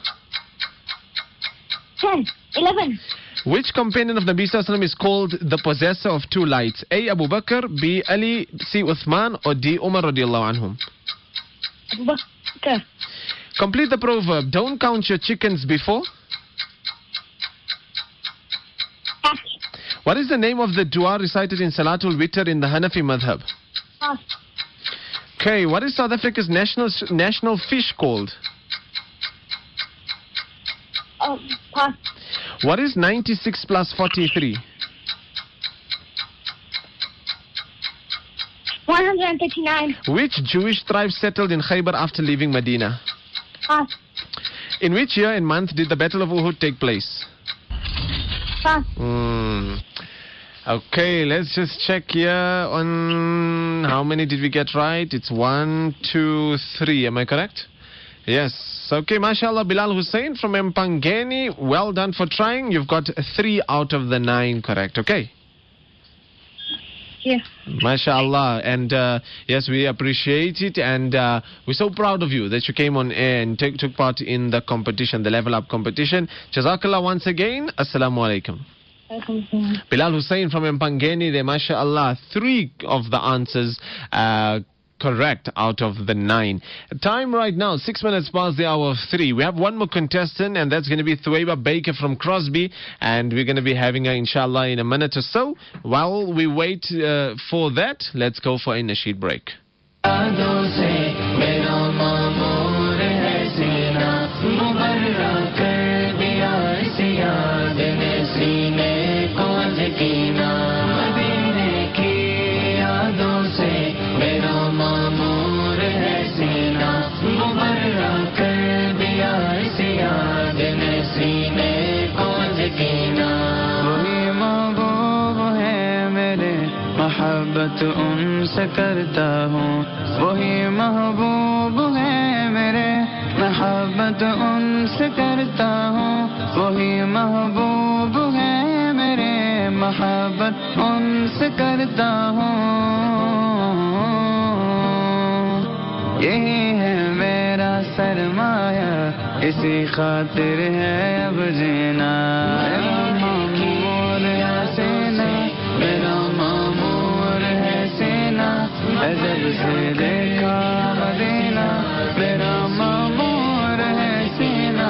Ten. Eleven. Which companion of Nabi Sallallahu Alaihi Wasallam is called the possessor of two lights? A. Abu Bakr, B. Ali, C. Uthman, or D. Umar radiallahu anhum? Abu Bakr. Complete the proverb. Don't count your chickens before. Pass. What is the name of the dua recited in Salatul Witr in the Hanafi madhab? Pass. Okay, what is South Africa's national national fish called? Um, pass. What is ninety-six plus forty-three? one hundred thirty-nine. Which Jewish tribe settled in Khaybar after leaving Medina? Pass. In which year and month did the Battle of Uhud take place? Pass. Hmm. Okay, let's just check here on how many did we get right. It's one, two, three. Am I correct? Yes. Okay, mashallah, Bilal Hussein from Mpangeni. Well done for trying. You've got three out of the nine correct. Okay. Yeah. Mashallah. And uh, yes, we appreciate it. And uh, we're so proud of you that you came on air and take, took part in the competition, the Level Up competition. Jazakallah once again. Assalamu alaikum. Bilal Hussein from Mpangeni, there, mashallah, three of the answers uh, correct out of the nine. Time right now, six minutes past the hour of three. We have one more contestant, and that's going to be Thuwaiba Baker from Crosby, and we're going to be having her, inshallah, in a minute or so. While we wait uh, for that, let's go for a nasheed break. मोहब्बत उनसे करता हूँ वही महबूब है मेरे मोहब्बत उनसे करता हूँ वही महबूब है मेरे मोहब्बत उनसे करता हूँ यही है मेरा सरमाया इसी खातिर है अब जीना जब से देखा मदीना मेरा मामूर है सीना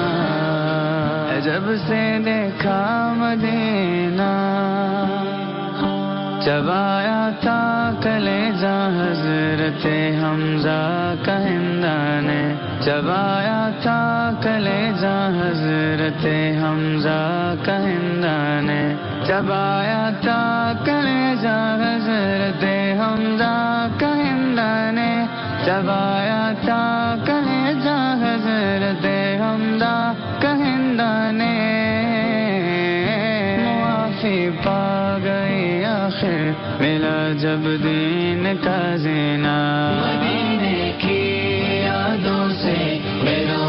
जब से देखा मदीना जब आया था कलेजा हजरते हमजा का हिंदा ने जब आया था कलेजा हजरते हमजा का हिंदा ने जब आया था कलेजा हजरते हमजा का हिंदा ने जब आया था कलेजा हजरते हमजा का हिंदा ने मुआफी पा गई आखिर मिला जब दीन का जीना मदीने की यादों से मेरा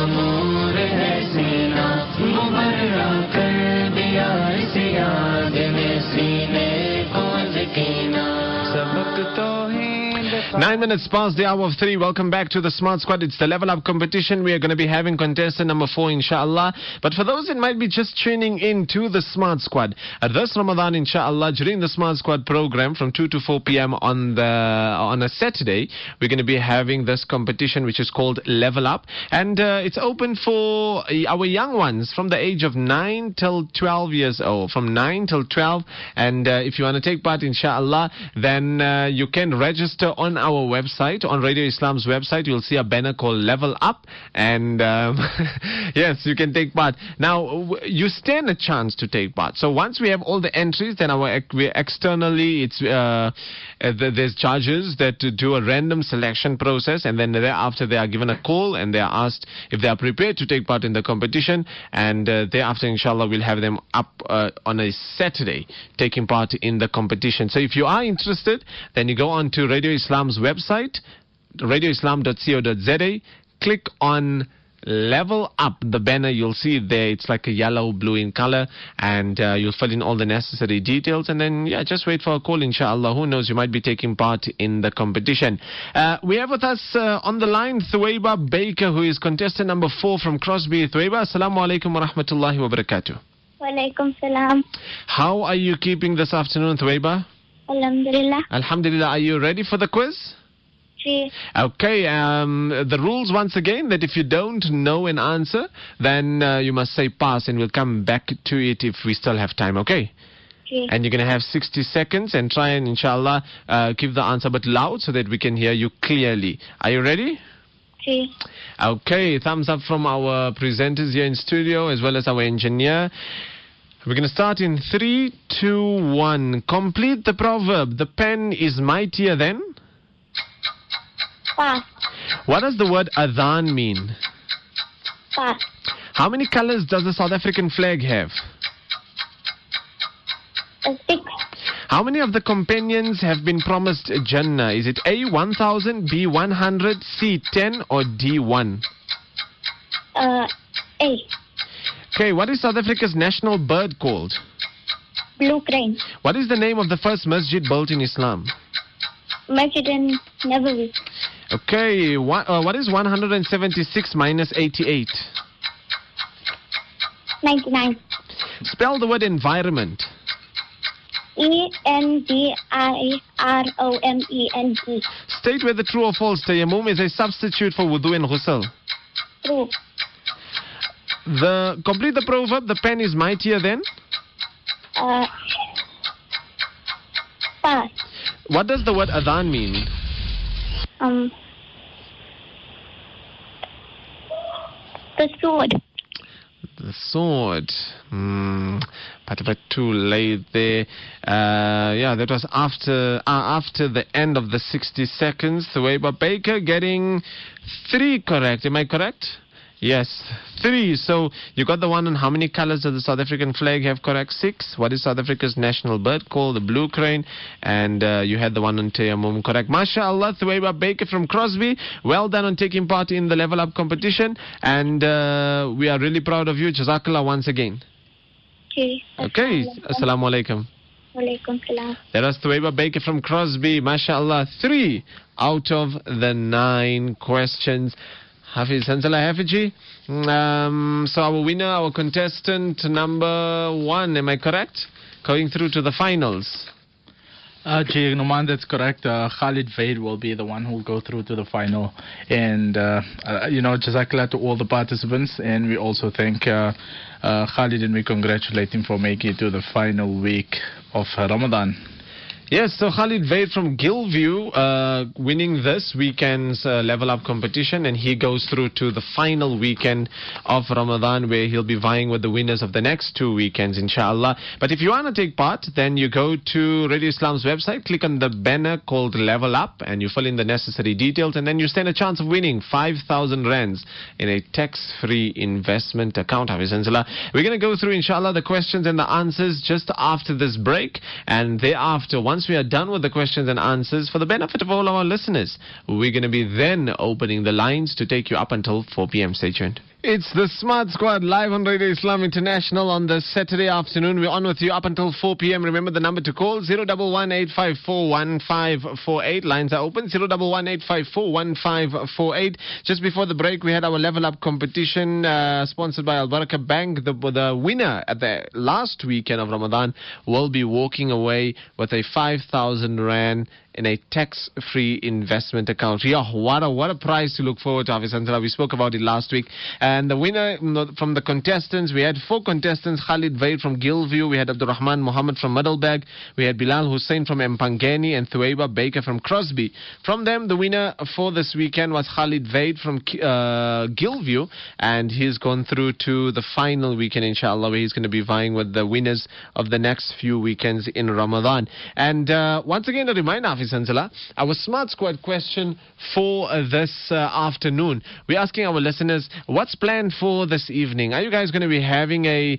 मामूर है सीना मुबर्रा कर दिया इस याद में सीने को यकीना सबक तो ही Nine minutes past the hour of three. Welcome back to the Smart Squad. It's the Level Up competition. We are going to be having contestant number four, inshallah. But for those that might be just tuning in to the Smart Squad, at this Ramadan, inshallah, during the Smart Squad program from two to four p.m. on the on a Saturday, we're going to be having this competition, which is called Level Up, and uh, it's open for our young ones from the age of nine till twelve years old. From nine till twelve, and uh, if you want to take part, inshallah, then uh, you can register on our website, on Radio Islam's website. You'll see a banner called Level Up, and um, yes, you can take part. Now, you stand a chance to take part. So once we have all the entries, then our we externally, it's uh, uh, there's judges that do a random selection process, and then thereafter they are given a call and they are asked if they are prepared to take part in the competition, and uh, thereafter, inshallah, we'll have them up uh, on a Saturday taking part in the competition. So if you are interested, then you go on to Radio Islam's website, radio islam dot co dot za, click on Level Up, the banner. You'll see it there. It's like a yellow blue in color, and uh, you'll fill in all the necessary details, and then yeah, just wait for a call, inshallah. Who knows, you might be taking part in the competition. Uh, we have with us uh, on the line Thuwaiba Baker, who is contestant number four from Crosby. Thuwaiba, assalamu alaikum wa rahmatullahi wa barakatuh. Wa alaikum salam. How are you keeping this afternoon, Thuwaiba? Alhamdulillah. Alhamdulillah. Are you ready for the quiz? Yes. Okay, um, the rules once again, that if you don't know an answer, then uh, you must say pass, and we'll come back to it if we still have time, okay? Yes. And you're going to have sixty seconds, and try and, inshallah, uh, give the answer but loud so that we can hear you clearly. Are you ready? Yes. Okay, thumbs up from our presenters here in studio as well as our engineer. We're going to start in three, two, one. Complete the proverb. The pen is mightier than. Pass. What does the word adhan mean? Pass. How many colors does the South African flag have? A six. How many of the companions have been promised Jannah? Is it A, one thousand, B, one hundred, C, ten, or D, one? Uh, A. Okay, what is South Africa's national bird called? Blue crane. What is the name of the first masjid built in Islam? Masjid in Nabawi. Okay, what, uh, what is one hundred seventy-six minus eighty-eight? ninety-nine. Spell the word environment. E N V I R O M E N T. State whether true or false tayammum is a substitute for wudu and ghusl. True. The complete the proverb. The pen is mightier than. Uh, pass. What does the word adhan mean? Um, the sword. The sword. Hmm. But a bit too late there. Uh, yeah, that was after uh, after the end of the sixty seconds. Thuwaiba Baker getting three correct. Am I correct? Yes, three. So you got the one on how many colors does the South African flag have correct? Six. What is South Africa's national bird called? The blue crane. And uh, you had the one on tayammum correct. MashaAllah, Thuwaiba Baker from Crosby. Well done on taking part in the Level Up competition. And uh, we are really proud of you. Jazakallah once again. Okay. Okay. Assalamu alaikum. Walaikum salam. That was Thuwaiba Baker from Crosby. MashaAllah, three out of the nine questions. Hafiz Hansala Hafiji. Um, so our winner, our contestant number one, am I correct? Going through to the finals. Uh, Jay Numan, that's correct. Uh, Khalid Vaid will be the one who will go through to the final. And, uh, uh, you know, Jazakallah to all the participants. And we also thank uh, uh, Khalid and we congratulate him for making it to the final week of uh, Ramadan. Yes, so Khalid Vaid from Gilview uh, winning this weekend's uh, Level Up competition, and he goes through to the final weekend of Ramadan where he'll be vying with the winners of the next two weekends, inshallah. But if you want to take part, then you go to Radio Islam's website, click on the banner called Level Up, and you fill in the necessary details, and then you stand a chance of winning five thousand rands in a tax-free investment account. Hafiz Hansala. We're going to go through, inshallah, the questions and the answers just after this break, and thereafter, once we are done with the questions and answers, for the benefit of all our listeners, we're going to be then opening the lines to take you up until four p.m. Stay tuned. It's the Smart Squad live on Radio Islam International on the Saturday afternoon. We're on with you up until four p.m. Remember the number to call, zero one one eight five four one five four eight. Lines are open, zero one one eight five four one five four eight. Just before the break, we had our Level Up competition uh, sponsored by Al Baraka Bank. The, the winner at the last weekend of Ramadan will be walking away with a five thousand rand in a tax-free investment account. Yeah, what a, what a prize to look forward to, Hafiz Hansala. We spoke about it last week. And the winner from the contestants, we had four contestants, Khalid Vaid from Gilview, we had Abdul Rahman Muhammad from Middelburg, we had Bilal Hussein from Mpangeni, and Thuwaiba Baker from Crosby. From them, the winner for this weekend was Khalid Vaid from uh, Gilview, and he's gone through to the final weekend, inshallah, where he's going to be vying with the winners of the next few weekends in Ramadan. And uh, once again, a reminder, Hansala, our Smart Squad question for uh, this uh, afternoon. We're asking our listeners, what's planned for this evening? Are you guys going to be having a...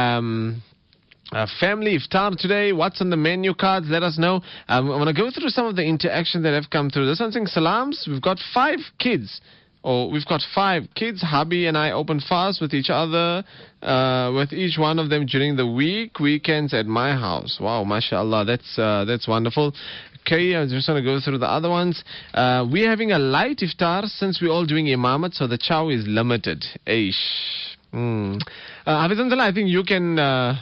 Um, Uh, family iftar today? What's on the menu cards? Let us know. Um, I want to go through some of the interaction that have come through. This one saying salams. We've got five kids. Or we've got five kids. Hubby and I open fast with each other, uh, with each one of them during the week. Weekends at my house. Wow, mashallah. That's uh, that's wonderful. Okay, I just want to go through the other ones. Uh, we're having a light iftar since we're all doing imamat, so the chow is limited. Aish. Mm. Uh, Hafiz Hansala, I think you can... Uh,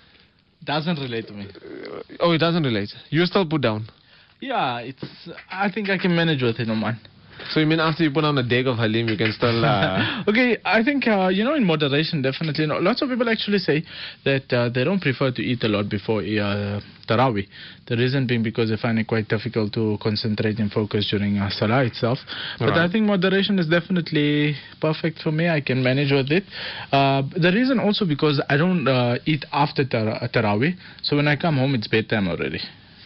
Doesn't relate to me. Oh, it doesn't relate. You still put down? Yeah, it's. I think I can manage with it, no man. So you mean after you put on a deg of halim, you can still... Uh... Okay, I think, uh, you know, in moderation, definitely. You know, lots of people actually say that uh, they don't prefer to eat a lot before uh, Taraweeh. The reason being because they find it quite difficult to concentrate and focus during uh, Salah itself. But Right. I think moderation is definitely perfect for me. I can manage with it. Uh, the reason also because I don't uh, eat after tar- Taraweeh. So when I come home, it's bedtime already.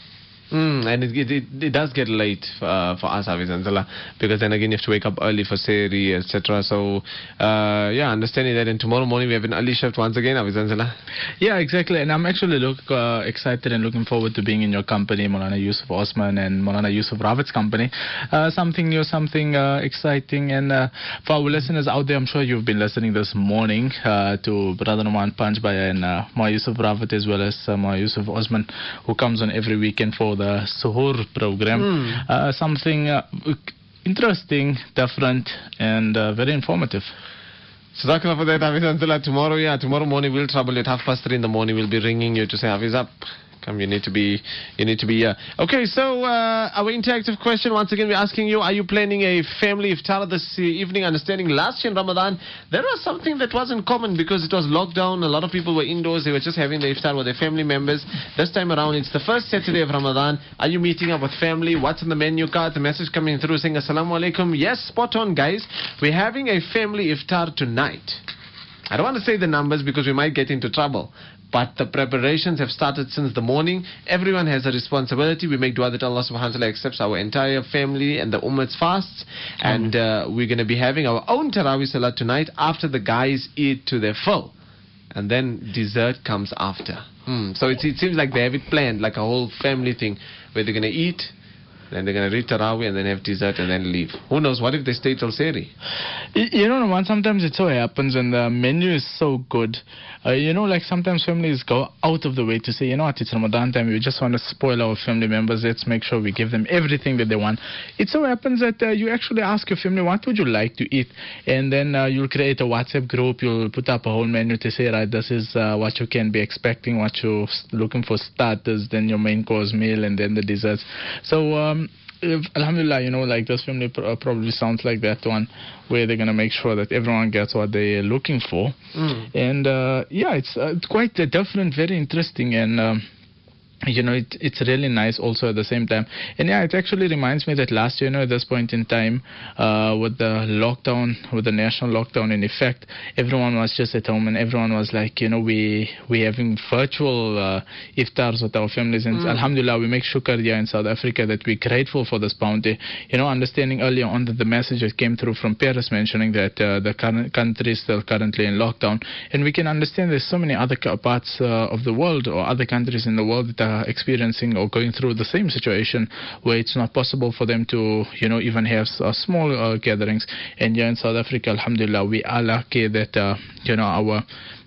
Mm, and it, it, it, it does get late uh, for us, Hafiz and Salah, because then again you have to wake up early for Sehri, et cetera. So, uh, yeah, understanding that. And tomorrow morning we have an early shift once again, Hafiz and Salah. Yeah, exactly. And I'm actually look, uh, excited and looking forward to being in your company, Maulana Yusuf Osman and Maulana Yusuf Rawat's company. Uh, something new, something uh, exciting. And uh, for our listeners out there, I'm sure you've been listening this morning uh, to Brother Noman Panchbaya and uh, Maulana Yusuf Rawat, as well as uh, Maulana Yusuf Osman, who comes on every weekend for the Suhoor program. Mm. Uh, something uh, interesting, different, and uh, very informative. Jazakallah for that, Hafiz and Salah. Tomorrow, yeah, tomorrow morning we'll trouble you at half past three in the morning. We'll be ringing you to say, Hafiz, up. Come, you need to be, you need to be here. Okay, so uh, our interactive question, once again, we're asking you, are you planning a family iftar this uh, evening? Understanding last year in Ramadan, there was something that wasn't common because it was lockdown. A lot of people were indoors. They were just having the iftar with their family members. This time around, it's the first Saturday of Ramadan. Are you meeting up with family? What's on the menu card? The message coming through saying, Assalamu alaikum. Yes, spot on, guys. We're having a family iftar tonight. I don't want to say the numbers because we might get into trouble. But the preparations have started since the morning. Everyone has a responsibility. We make dua that Allah subhanahu wa ta'ala accepts our entire family and the ummah's fasts. And uh, we're going to be having our own Taraweeh Salah tonight after the guys eat to their full. And then dessert comes after. Hmm. So it, it seems like they have it planned, like a whole family thing, where they're going to eat, then they're going to read Taraweeh and then have dessert and then leave. Who knows? What if they stay till Sehri? You, you know, man, sometimes it so happens and the menu is so good. Uh, you know, like sometimes families go out of the way to say, you know what, it's Ramadan time, we just want to spoil our family members. Let's make sure we give them everything that they want. It so happens that uh, you actually ask your family, what would you like to eat? And then uh, you'll create a WhatsApp group. You'll put up a whole menu to say, right, this is uh, what you can be expecting, what you're looking for starters, then your main course meal, and then the desserts. So, um, If, alhamdulillah, you know, like this family pr- uh, probably sounds like that one where they're going to make sure that everyone gets what they're looking for. Mm. And uh, yeah, it's, uh, it's quite uh, different, very interesting, and um, you know, it, it's really nice also at the same time. And yeah, it actually reminds me that last year, you know, at this point in time, uh, with the lockdown, with the national lockdown in effect, everyone was just at home and everyone was like, you know, we we having virtual uh, iftars with our families. And Mm. alhamdulillah, we make shukr here in South Africa that we're grateful for this bounty. You know, understanding earlier on that the message that came through from Paris mentioning that uh, the current country is still currently in lockdown. And we can understand there's so many other ca- parts uh, of the world or other countries in the world that are experiencing or going through the same situation where it's not possible for them to, you know, even have uh, small uh, gatherings. And here in South Africa, alhamdulillah, we are lucky that, uh, you know, our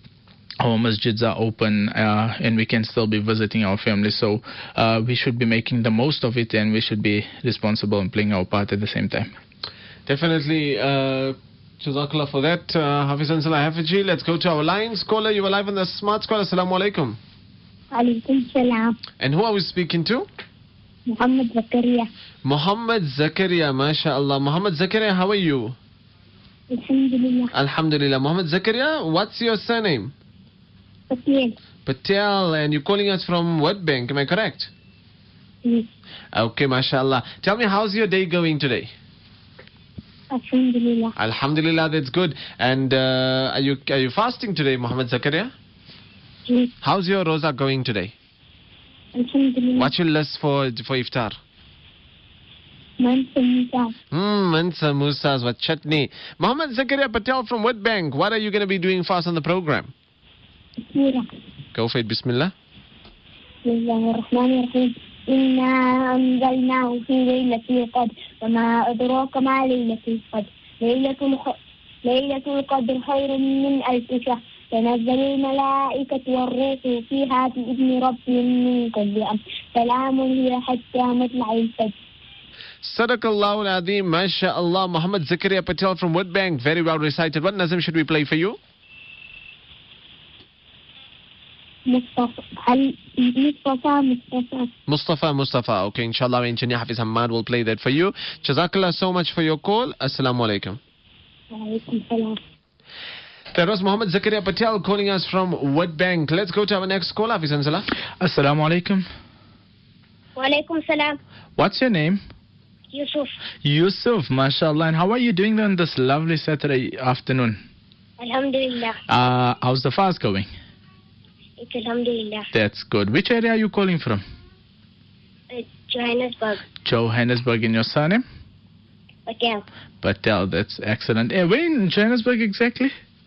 our masjids are open uh, and we can still be visiting our families. So uh, we should be making the most of it and we should be responsible and playing our part at the same time. Definitely. Uh, Jazakallah for that. Uh, Hafiz and Salah Hafizi. Let's go to our lines. Caller, you are live on the Smart Squad. Assalamu alaikum. Alaikum salam. And who are we speaking to? Muhammad Zakaria. Muhammad Zakaria, mashallah. Muhammad Zakaria, how are you? Alhamdulillah. Alhamdulillah. Muhammad Zakaria, what's your surname? Patel. Patel, and you're calling us from what bank? Am I correct? Yes. Okay, mashallah. Tell me, how's your day going today? Alhamdulillah. Alhamdulillah, that's good. And uh, are you are you fasting today, Muhammad Zakaria? Yes. How's your roza going today? Alhamdulillah. What's your list for for iftar? Man Samisa. Hmm, mansa musas with chutney. Muhammad Zakaria Patel from what bank? What are you going to be doing fast on the program? Surah. Go for it, Bismillah. Bismillahir Rahmanir Rahim. إنا أنزلناه في ليلة القدر وما أدراك ما ليلة القدر ليلة الخ... ليلة القدر خير من ألف شهر تنزل الملائكة والروح فيها بإذن ربهم من كل أمر سلام هي حتى مطلع الفجر. Sadaqallahu al-Azim, mashallah. Muhammad Zakaria Patel from Wood Bank, very well recited. What nazam should we play for you? Mustafa. Al- Mustafa, Mustafa. Mustafa, Mustafa. Okay, inshallah, Engineer Hafiz Hamad will play that for you. Jazakallah so much for your call. Assalamu alaikum. Walaikum salam. That was Muhammad Zakaria Patel calling us from Woodbank. Let's go to our next call, Hafiz Ansala. Assalamu alaikum. Walaikum salam. What's your name? Yusuf. Yusuf, mashallah. And how are you doing on this lovely Saturday afternoon? Alhamdulillah. Uh, how's the fast going? It's Alhamdulillah. That's good. Which area are you calling from? It's Johannesburg. Johannesburg. In your surname? Patel. Patel, that's excellent. Eh, where in Johannesburg exactly?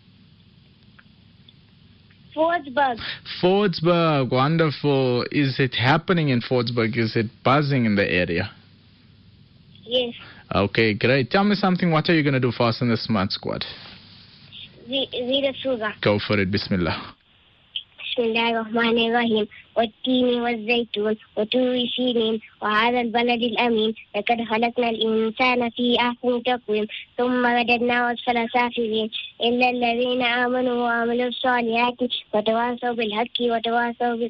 Fordsburg. Fordsburg, wonderful. Is it happening in Fordsburg? Is it buzzing in the area? Yes. Okay, great. Tell me something. What are you going to do for us in the Smart Squad? Read a surah. Go for it. Bismillah. بسم الله الرحمن الرحيم والتين والزيتون وطور سينين وهذا البلد الأمين لقد خلقنا الإنسان في أحسن تقويم ثم رددناه أسفل سافلين إلا الذين آمنوا وعملوا الصالحات وتواصوا بالحق وتواصوا بال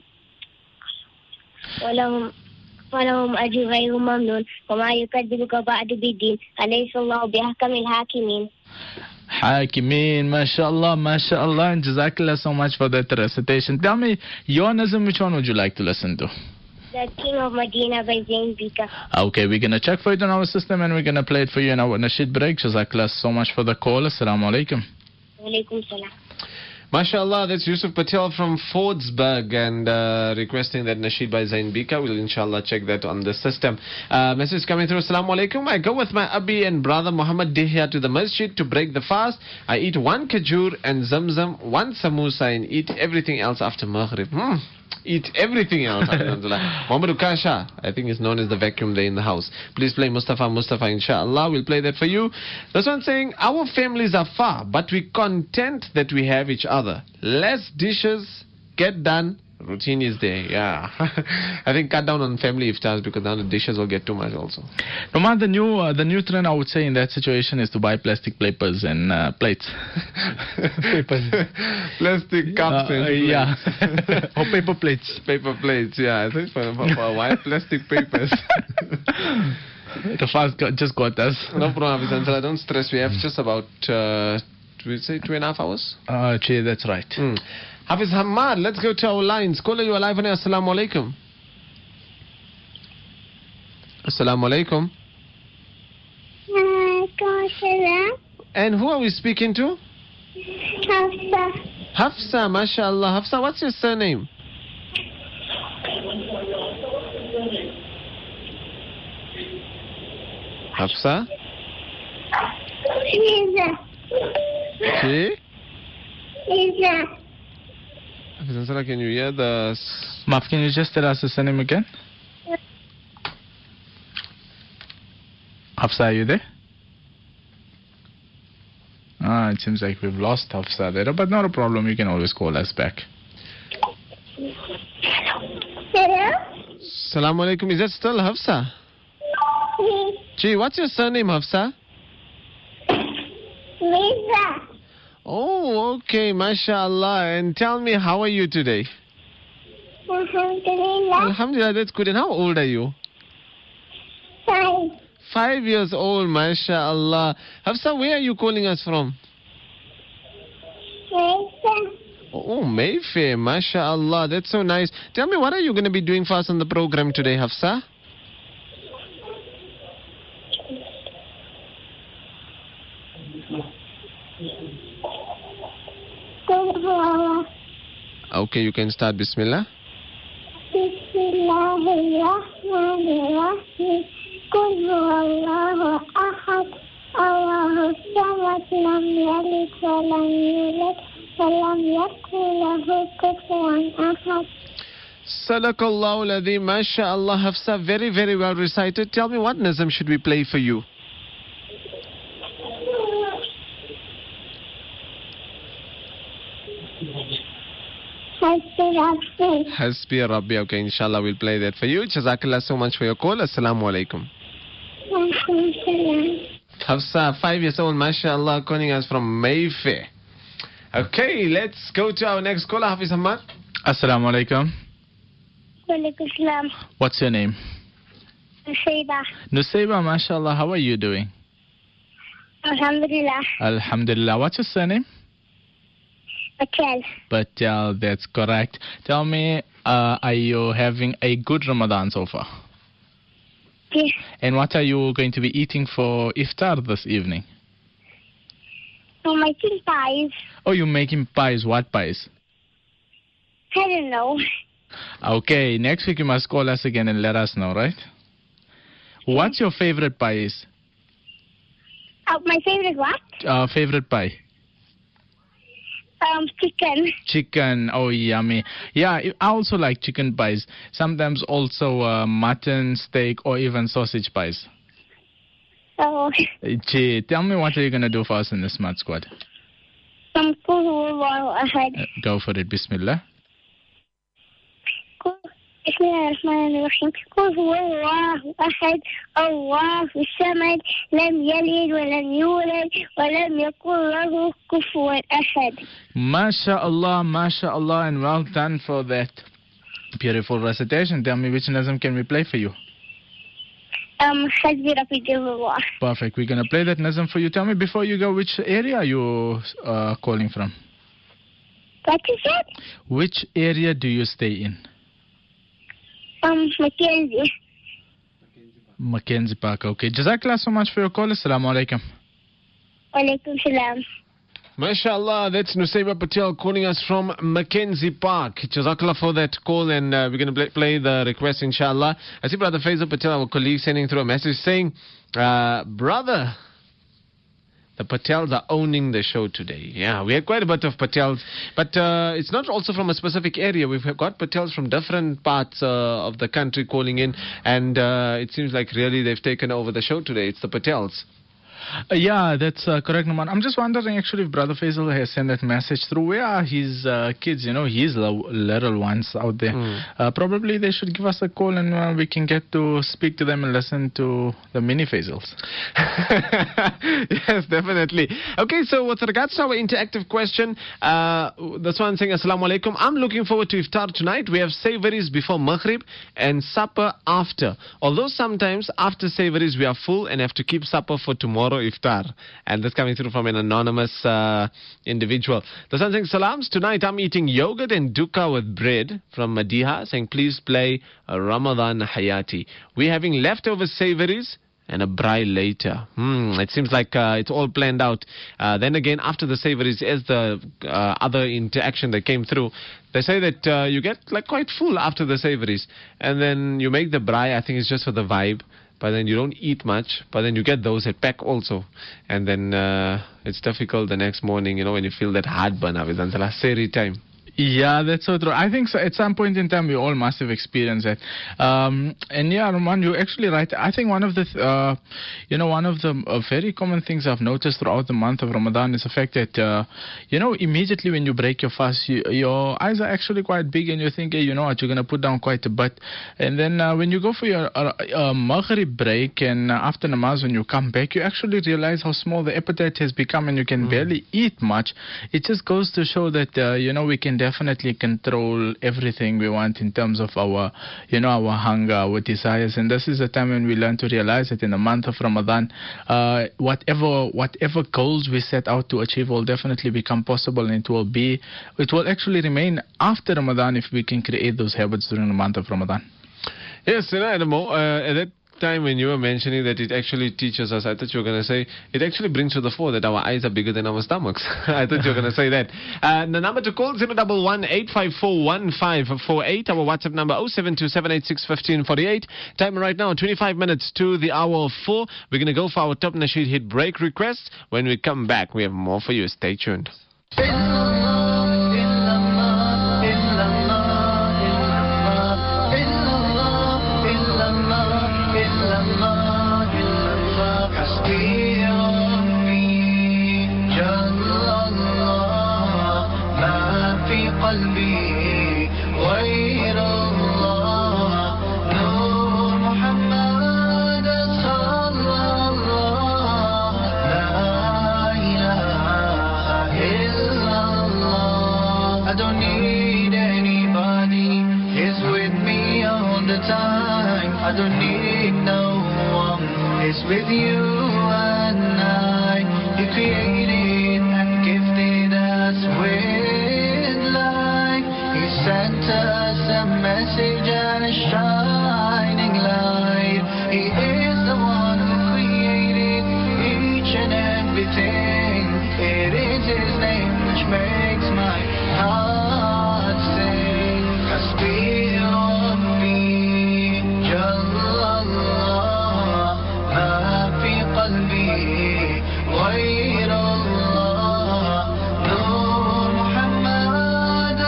ولهم ولهم أجر غير ممنون وما يكذبك بعد بالدين أليس الله بأحكم الحاكمين. Hakimin, mashallah, mashallah, and jazakallah so much for that recitation. Tell me, your Nazm, which one would you like to listen to? The King of Medina by Zain Bika. Okay, we're going to check for it on our system and we're going to play it for you in our Nasheed break. Jazakallah so much for the call. Assalamu alaikum. Walaikum salam. MashaAllah, that's Yusuf Patel from Fordsburg and uh, requesting that Nasheed by Zain Bika. We'll inshallah check that on the system. Uh, message coming through. Assalamu alaikum. I go with my Abi and brother Muhammad Dihya to the masjid to break the fast. I eat one kajur and zamzam, one samosa and eat everything else after Maghrib. Hmm. Eat everything else. Muhammad Ukasha, I think is known as the vacuum there in the house. Please play Mustafa, Mustafa, inshallah. We'll play that for you. This one saying, our families are far, but we're content that we have each other. Less dishes, get done. Routine is there, yeah. I think cut down on family iftars because now the dishes will get too much also. No man, the new uh, the new trend I would say in that situation is to buy plastic papers and uh, plates. Papers. Plastic cups uh, and uh, plates. Yeah. Or paper plates. Paper plates, yeah. I think for, for, for why plastic papers? The fast got, just got us. No problem, Hafiz. Don't stress. We have just about, uh, we say two and a half hours? Uh, gee, that's right. Mm. Hafiz Hamad, let's go to our lines. Caller, you are live on air. Assalamu alaikum. Assalamu alaikum. And who are we speaking to? Hafsa. Hafsa, mashallah. Hafsa, what's your surname? Hafsa? Liza. Okay. Liza. Hafiz Ansara, can you hear the... s- Maf, can you just tell us the surname again? Hafsa, are you there? Ah, it seems like we've lost Hafsa there, but not a problem. You can always call us back. Hello? Assalamu alaikum. Is that still Hafsa? Gee, what's your surname, Hafsa? Liza. Oh, okay, mashallah. And tell me, how are you today? Alhamdulillah. Alhamdulillah, that's good. And how old are you? Five. Five years old, mashallah. Hafsa, where are you calling us from? Liza. Oh, Mayfair, mashallah. That's so nice. Tell me, what are you going to be doing for us on the program today, Hafsa? Okay, you can start. Bismillah. Bismillahirrahmanirrahim. Qul huwallahu ahad. Allahu samad. Lam yalid wa lam yulad wa lam yakul lahu kufuwan ahad. Sadaqallahu ladhi, mashallah. Hafsa, very, very well recited. Tell me, what nazm should we play for you? Hasbi Rabbi. Hasbi Rabbi. Okay, inshallah, we'll play that for you. Jazakallah so much for your call. Assalamu alaikum. Walaikum salam. Hafsa, five years old, mashallah, calling us from Mayfair. Okay, let's go to our next caller, Hafiz Ahmad. Assalamu alaikum. Walaikum salam. What's your name? Nusayba. Nusayba, mashallah. How are you doing? Alhamdulillah. Alhamdulillah. What's your surname? Patel. Patel, that's correct. Tell me, uh, are you having a good Ramadan so far? Yes. And what are you going to be eating for iftar this evening? I'm making pies. Oh, you're making pies. What pies? I don't know. Okay, next week you must call us again and let us know, right? What's your favorite pie is? Uh, my favorite what? Uh, favorite pie? Um, chicken. Chicken. Oh, yummy. Yeah, I also like chicken pies. Sometimes also uh, mutton, steak, or even sausage pies. Oh. Gee, tell me, what are you going to do for us in the Smart Squad? Um, Qul huwallahu ahad. Uh, go for it. Bismillah. بسم الله الرحمن الرحيم قل هو الله أحد الله الصمد لم يلد ولم يولد ولم يكن له كفوا أحد. MashaAllah, MashaAllah, and well done for that beautiful recitation. Tell me, which nazm can we play for you? Um, حسبي ربي جل الله. Perfect. We're going to play that nazm for you. Tell me, before you go, which area are you uh, calling from? What is it? Which area do you stay in? Um, Mackenzie. Mackenzie Park. Okay. Jazakallah so much for your call. Assalamu alaikum. Walaikum salam. MashaAllah, that's Nusayba Patel calling us from Mackenzie Park. Jazakallah for that call, and uh, we're going to play, play the request, inshallah. I see Brother Faisal Patel, our colleague, sending through a message saying, uh, Brother, the Patels are owning the show today. Yeah, we had quite a bit of Patels, but uh, it's not also from a specific area. We've got Patels from different parts uh, of the country calling in, and uh, it seems like really they've taken over the show today. It's the Patels. Uh, yeah, that's uh, correct, Naman. I'm just wondering, actually, if Brother Faisal has sent that message through. Where are his uh, kids, you know, his lo- little ones out there? Mm. Uh, probably they should give us a call, and uh, we can get to speak to them and listen to the mini Faisals. Yes, definitely. Okay, so with regards to our interactive question, uh, this one saying, Assalamu alaikum. I'm looking forward to iftar tonight. We have savories before Maghrib and supper after. Although sometimes after savories we are full and have to keep supper for tomorrow iftar. And that's coming through from an anonymous uh, individual. The son saying, Salams, tonight I'm eating yogurt and dukkha with bread from Madiha, saying please play uh, Ramadan Hayati. We're having leftover savories and a braai later. Hmm, it seems like uh, it's all planned out. Uh, then again, after the savories is the uh, other interaction that came through. They say that uh, you get like quite full after the savories, and then you make the braai. I think it's just for the vibe. But then you don't eat much, but then you get those at pack also. And then uh, it's difficult the next morning, you know, when you feel that heartburn of it until a seri time. Yeah, that's so true. I think so, at some point in time we all must have experienced that. Um, and yeah, Roman, you're actually right. I think one of the, th- uh, you know, one of the uh, very common things I've noticed throughout the month of Ramadan is the fact that, uh, you know, immediately when you break your fast, you, your eyes are actually quite big, and you think, hey, you know what, you're going to put down quite a bit. And then uh, when you go for your uh, uh, Maghrib break, and uh, after namaz when you come back, you actually realize how small the appetite has become, and you can mm. barely eat much. It just goes to show that, uh, you know, we can definitely control everything we want in terms of our, you know, our hunger, our desires. And this is a time when we learn to realize that in the month of Ramadan, uh, whatever whatever goals we set out to achieve will definitely become possible, and it will be, it will actually remain after Ramadan if we can create those habits during the month of Ramadan. Yes, you know, at, the mo- uh, at that time when you were mentioning that it actually teaches us, I thought you were going to say it actually brings to the fore that our eyes are bigger than our stomachs. I thought you were going to say that. Uh, the number to call zero one one eight five four one five four eight. Our WhatsApp number zero seven two seven eight six one five four eight. Time right now twenty-five minutes to the hour of four. We're going to go for our top Nasheed hit break requests. When we come back, we have more for you. Stay tuned. I don't need anybody. I don't need no one. It's with you and I. You created and gifted us with life. He sent us a message and a shining light. He is the one who created each and everything. It is His name which makes my heart sing. Hasbi Rabbi Jalla Allah, ma fi qalbi ghayr Allah, Nur Muhammad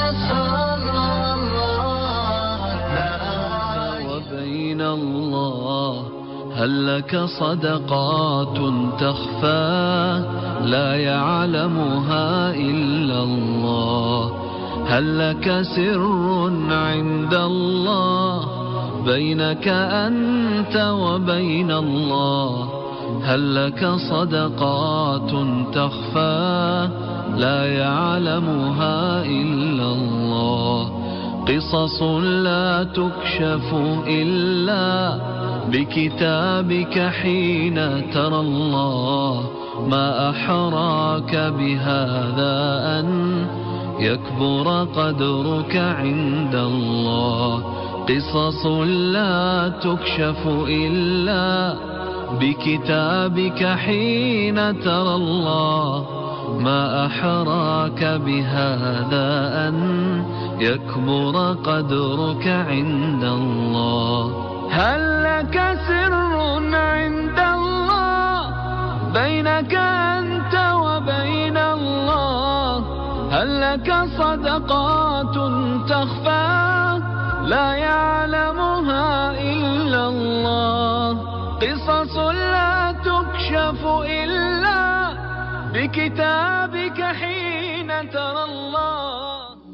sallallahu alayhi wa وبين الله هل لك صدقات تخفى لا يعلمها إلا الله هل لك سر عند الله بينك أنت وبين الله هل لك صدقات تخفى لا يعلمها إلا الله قصص لا تكشف إلا بكتابك حين ترى الله ما أحراك بهذا أن يكبر قدرك عند الله قصص لا تكشف إلا بكتابك حين ترى الله ما أحراك بهذا أن يكبر قدرك عند الله هل لك سر عند الله بينك أنت وبين الله هل لك صدقات تخفى لا يعلمها إلا الله قصص لا تكشف إلا بكتابك حين ترى الله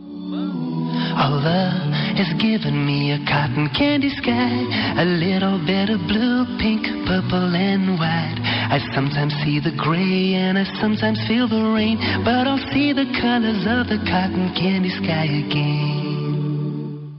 Allah has given me a cotton candy sky, a little bit of blue, pink, purple and white. I sometimes see the gray and I sometimes feel the rain, but I'll see the colors of the cotton candy sky again.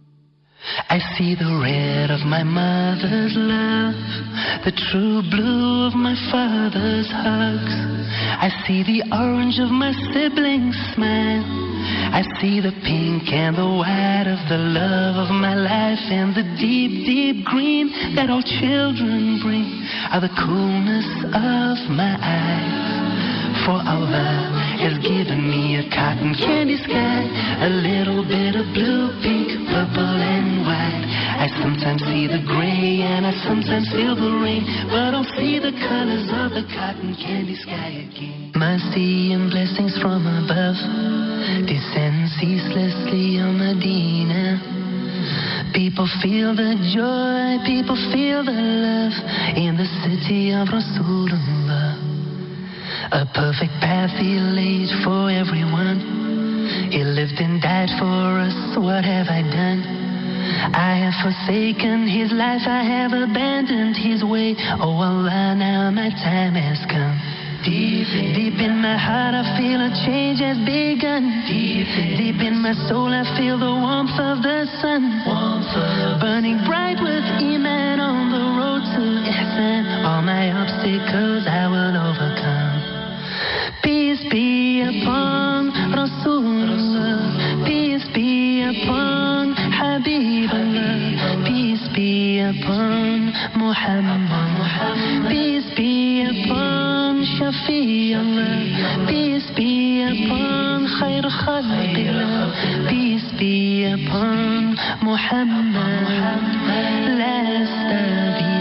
I see the red of my mother's love, the true blue of my father's hugs. I see the orange of my siblings' smile. I see the pink and the white of the love of my life, and the deep, deep green that all children bring are the coolness of my eyes. For Allah has given me a cotton candy sky, a little bit of blue, pink, purple and white. I sometimes see the gray and I sometimes feel the rain, but I'll see the colors of the cotton candy sky again. Mercy and blessings from above descend ceaselessly on Medina. People feel the joy, people feel the love in the city of Rasulullah. A perfect path He laid for everyone. He lived and died for us, what have I done? I have forsaken His life, I have abandoned His way. Oh Allah, now my time has come. Deep, deep in my heart I feel a change has begun. Deep, deep in my soul I feel the warmth of the sun, burning bright with Iman on the road to Ihsan. All my obstacles I will overcome. Peace be upon Rasulullah, peace be upon Habibullah, peace be upon Muhammad, peace be upon Shafi'ullah, peace be upon Khair Khalqillah, peace be upon Muhammad, last of the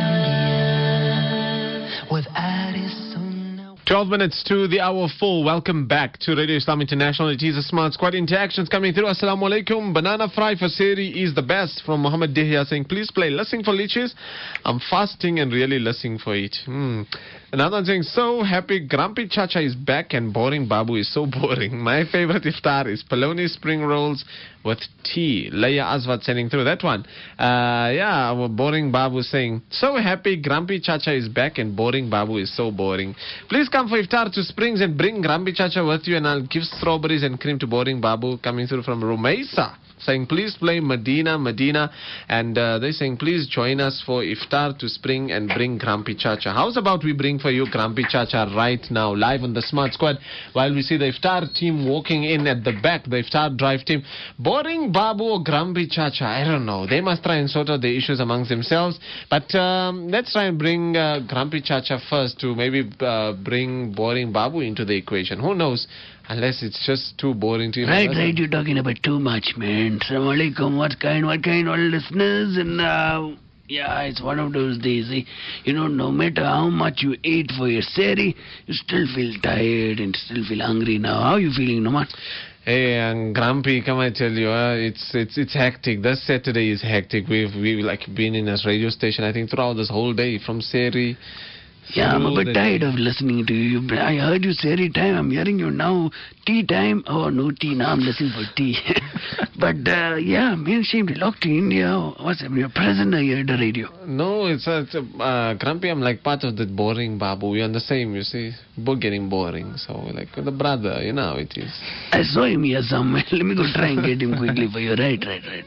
Anbiya. Without His sunnah. twelve minutes to the hour full. Welcome back to Radio Islam International. It is a Smart Squad. Interactions coming through. Assalamu alaikum. Banana fry for Seri is the best. From Muhammad Dihya saying, please play Listening for Liches. I'm fasting and really listening for it. Hmm. Another one saying, so happy Grumpy Chacha is back and boring Babu is so boring. My favorite iftar is Polony spring rolls with tea. Leia Aswat sending through that one. Uh, yeah, our boring Babu saying, so happy Grumpy Chacha is back and boring Babu is so boring. Please come for iftar to Springs and bring Grumpy Chacha with you, and I'll give strawberries and cream to boring Babu. Coming through from Rumaisa, saying please play Medina, Medina, and uh, they're saying please join us for iftar to Spring and bring Grumpy Chacha. How's about we bring for you Grumpy Chacha right now, live on the Smart Squad, while we see the iftar team walking in at the back, the iftar drive team. Boring Babu or Grumpy Chacha, I don't know. They must try and sort out the issues amongst themselves. But um, let's try and bring uh, Grumpy Chacha first to maybe uh, bring boring Babu into the equation. Who knows? Unless it's just too boring to you. Right, right, you're talking about too much, man. Assalamu alaikum, what kind, what kind, all listeners, and uh, yeah, it's one of those days, eh? You know, no matter how much you ate for your seri, you still feel tired and still feel hungry now. How are you feeling, Noman? Hey, um, Grumpy, come I tell you, uh, it's it's it's hectic. This Saturday is hectic. We've we've like been in this radio station, I think, throughout this whole day, from seri. Yeah, I'm a bit tired of listening to you. I heard you say every time. I'm hearing you now. Tea time. Oh, no tea. Now I'm listening for tea. But, uh, yeah, man, shame to lock to India. What's happening? You're present or you're at the radio? No, it's, uh, it's uh, Grumpy, I'm like part of the boring Babu. We're on the same, you see. Both getting boring. So, like, the brother, you know how it is. I saw him here somewhere. Let me go try and get him quickly for you. Right, right, right.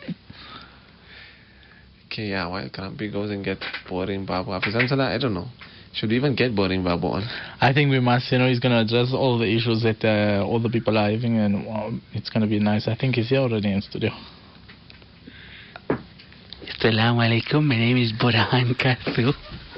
Okay, yeah, while Grumpy goes and gets boring Babu. I don't know. Should we even get boring Babu on? I think we must. You know, he's going to address all the issues that uh, all the people are having, and well, it's going to be nice. I think he's here already in studio. Assalamu alaikum. My name is Burhan Kasu.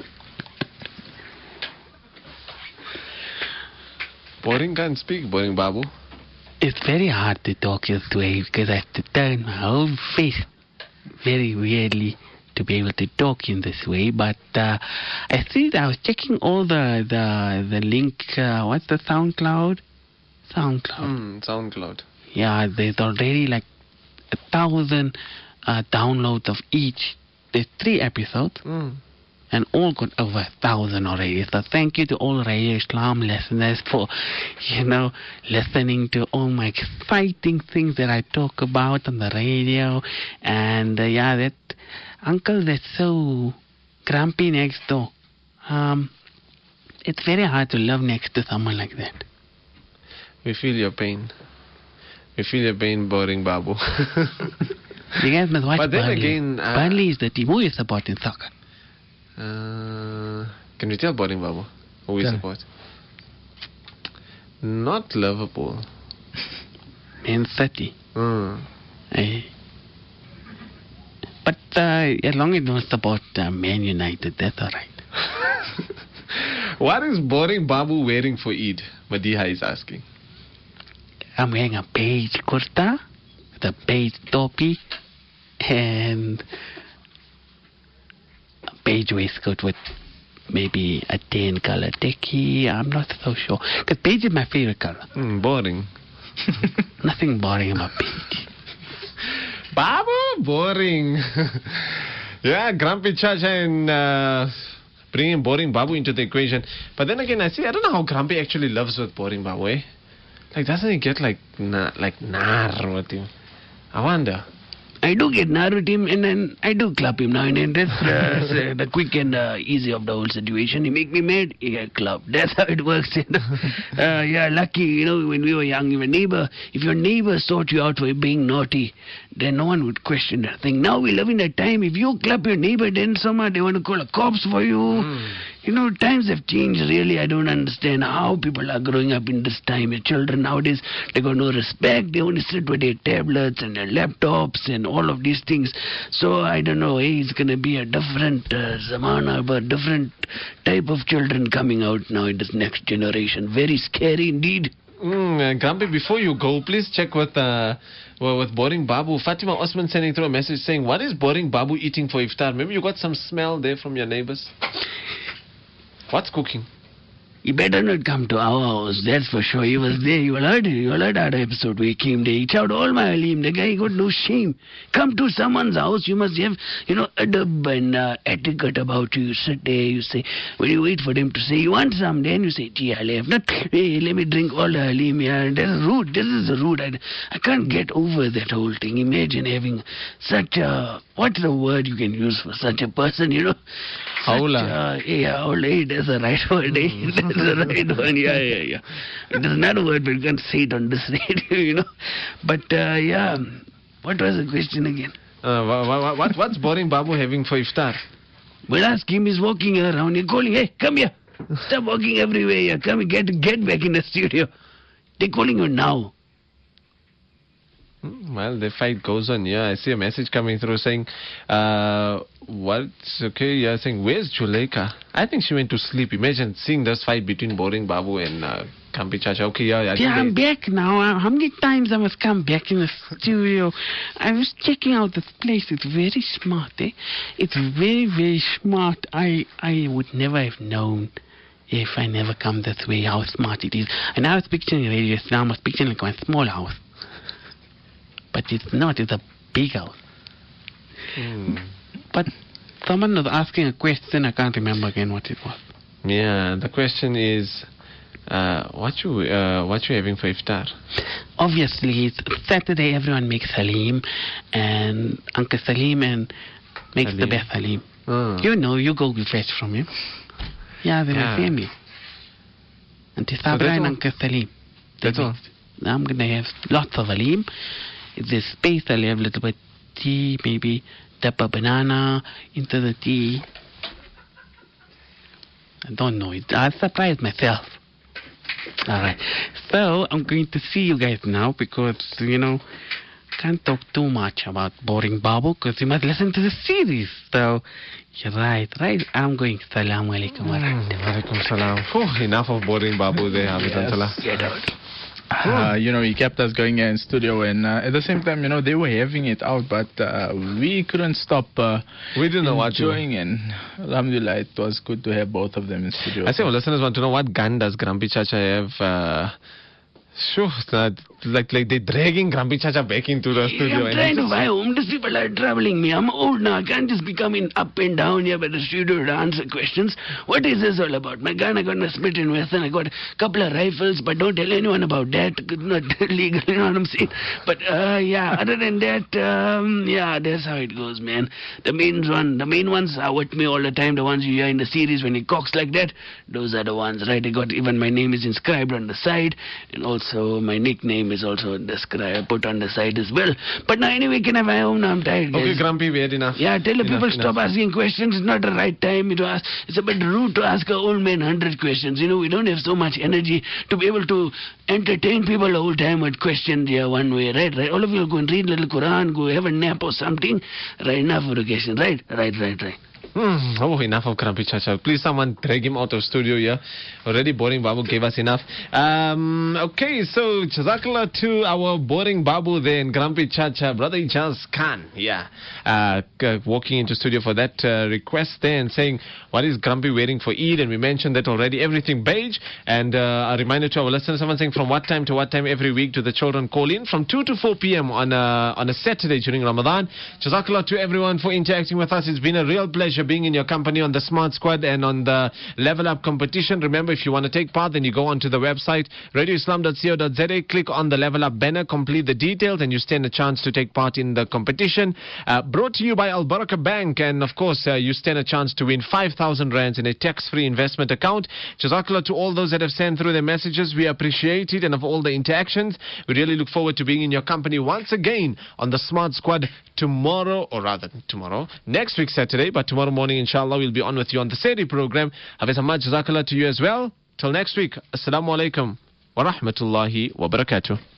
Boring can't speak, boring Babu. It's very hard to talk this way because I have to turn my whole face very weirdly to be able to talk in this way, but uh, I see that I was checking all the the the link. Uh, what's the SoundCloud? SoundCloud. Mm, SoundCloud. Yeah, there's already like a thousand uh, downloads of each. There's three episodes, mm. and all got over a thousand already. So thank you to all Radio Islam listeners for, you know, listening to all my exciting things that I talk about on the radio. And uh, yeah, that. Uncle, that's so grumpy next door. Um, it's very hard to love next to someone like that. We feel your pain. We feel your pain, boring Babu. You guys must watch But then Burnley. again... Uh, Burnley is the team. Who you support in soccer? Uh, can you tell boring Babu who we Tell support? Not Liverpool. Man City. Mm. Eh. But uh, as long as you don't support uh, Man United, that's all right. What is boring Babu wearing for Eid? Madiha is asking. I'm wearing a beige kurta with a beige topi and a beige waistcoat with maybe a tan color dicky. I'm not so sure. Because beige is my favorite color. Mm, boring. Nothing boring about beige. Babu, boring. Yeah, Grumpy Chacha and uh, bringing boring Babu into the equation. But then again, I see, I don't know how Grumpy actually loves with boring Babu, eh? Like, doesn't he get like, na like, nar with him? I wonder. I do get nar with him, and then I do clap him now and then. That's uh, the quick and uh, easy of the whole situation. He make me mad, he get clapped. That's how it works. You know? uh, yeah, lucky, you know, when we were young, your neighbor, if your neighbor sought you out for being naughty, then no one would question that thing. Now we live in a time, if you clap your neighbor, then somehow they want to call a cops for you. Mm. You know, times have changed, really. I don't understand how people are growing up in this time. Your children nowadays, they got no respect. They only sit with their tablets and their laptops and all of these things. So, I don't know, hey, it's going to be a different uh, zamana, but different type of children coming out now in this next generation. Very scary indeed. Mm, uh, Grumpy, before you go, please check with uh, well, with Boring Babu. Fatima Osman sending through a message saying, what is Boring Babu eating for iftar? Maybe you got some smell there from your neighbors. What's cooking? He better not come to our house, that's for sure. He was there, you all heard it, you all heard our episode where he came there. He shouted all my Aleem, the guy got no shame. Come to someone's house, you must have, you know, adab and uh, etiquette about you. You sit there, you say, when you wait for them to say, you want some, then you say, gee, I have not, hey, let me drink all the Aleem, yeah. That's rude, this is rude. I, I can't get over that whole thing. Imagine having such a, what's the word you can use for such a person, you know? Howler. Yeah, howler, hey, that's the right word, eh? That's the right one, yeah, yeah, yeah. There's another word, but you can't say it on this radio, you know. But, uh, yeah, what was the question again? Uh, what, what, what's Boring Babu having for iftar? Well, ask him, he's walking around, you're calling, hey, come here. Stop walking everywhere here. Come, get, get back in the studio. They're calling you now. Well, the fight goes on. Yeah, I see a message coming through saying, uh, what's okay? Yeah, saying, where's Juleka? I think she went to sleep. Imagine seeing this fight between Boring Babu and uh, Grumpy Chacha. Okay, yeah, I Yeah, I'm they... back now. Uh, How many times I must come back in the studio? I was checking out this place. It's very smart, eh? It's very, very smart. I, I would never have known if I never come this way how smart it is. And I was picturing Radio Islam, I was picturing like a small house. But it's not, it's a big house. Hmm. But someone was asking a question, I can't remember again what it was. Yeah, the question is, uh, what you uh, what you having for iftar? Obviously, it's Saturday, everyone makes Salim, and Uncle Salim and makes Salim. the best Salim. Oh. You know, you go fetch from him. Yeah, they're Yeah. my family. Auntie So Sabra that's and all? Uncle Salim. They That's all? mix. I'm going to have lots of Salim. If there's space, I'll have a little bit tea, maybe dip a banana into the tea. I don't know. It, I'll surprise myself. All right. So, I'm going to see you guys now because, you know, can't talk too much about Boring Babu because you must listen to the series. So, you're right, right? I'm going. Salaam alaikum wa rahmatullah. Alaikum salam. Oh, enough of Boring Babu there, Hafizan Salah. Get out. Uh, you know, he kept us going here in studio, and uh, at the same time, you know, they were having it out, but uh, we couldn't stop uh, We didn't know what to. enjoying, and alhamdulillah, it was good to have both of them in studio. I say our listeners want to know what gun does Grumpy Chacha have. Uh, sure, uh, like like they're dragging Grumpy Chacha back into the studio. I'm and trying it's to just- buy home. These people are troubling me. I'm old now. I can't just be coming up and down here by the studio to answer questions. What is this all about? My gun, I got my Smith and Wesson. I got a couple of rifles, but don't tell anyone about that. It's not legal, you know what I'm saying? But, uh, yeah, other than that, um, yeah, that's how it goes, man. The main one, the main ones are with me all the time. The ones you hear in the series when he cocks like that, those are the ones, right? I got, even my name is inscribed on the side, and also my nickname is also described, put on the side as well. But now anyway, can I buy home now? I'm tired, guys. Okay, Grumpy, we had enough. Yeah, tell the Enough, people stop enough. asking questions. It's not the right time to ask. It's a bit rude to ask an old man hundred questions. You know, we don't have so much energy to be able to entertain people the whole time with questions here one way, right? Right. All of you go and read little Quran, go have a nap or something. Right, enough for the question. Right, right, right, right. Hmm. Oh, enough of Grumpy Chacha. Please, someone drag him out of studio here. Already Boring Babu gave us enough. Um, okay, so Jazakallah to our Boring Babu there and Grumpy Chacha, Brother Ijaz Khan. Yeah. Uh, c- walking into studio for that uh, request there and saying, what is Grumpy wearing for Eid? And we mentioned that already. Everything beige. And uh, a reminder to our listeners, someone saying from what time to what time every week do the children call in? From two to four p.m. on a, on a Saturday during Ramadan. Jazakallah to everyone for interacting with us. It's been a real pleasure being in your company on the Smart Squad and on the Level Up competition. Remember, if you want to take part, then you go onto the website radio islam dot co dot z a, click on the Level Up banner, complete the details, and you stand a chance to take part in the competition. Uh, brought to you by Al Baraka Bank, and of course, uh, you stand a chance to win five thousand rands in a tax-free investment account. Jazakallah to all those that have sent through their messages. We appreciate it, and of all the interactions. We really look forward to being in your company once again on the Smart Squad tomorrow, or rather tomorrow, next week Saturday, but tomorrow morning, inshallah, we'll be on with you on the Seri program. Hafiz Ahmad, Jazakallah to you as well. Till next week, Assalamu alaikum wa rahmatullahi wa barakatuh.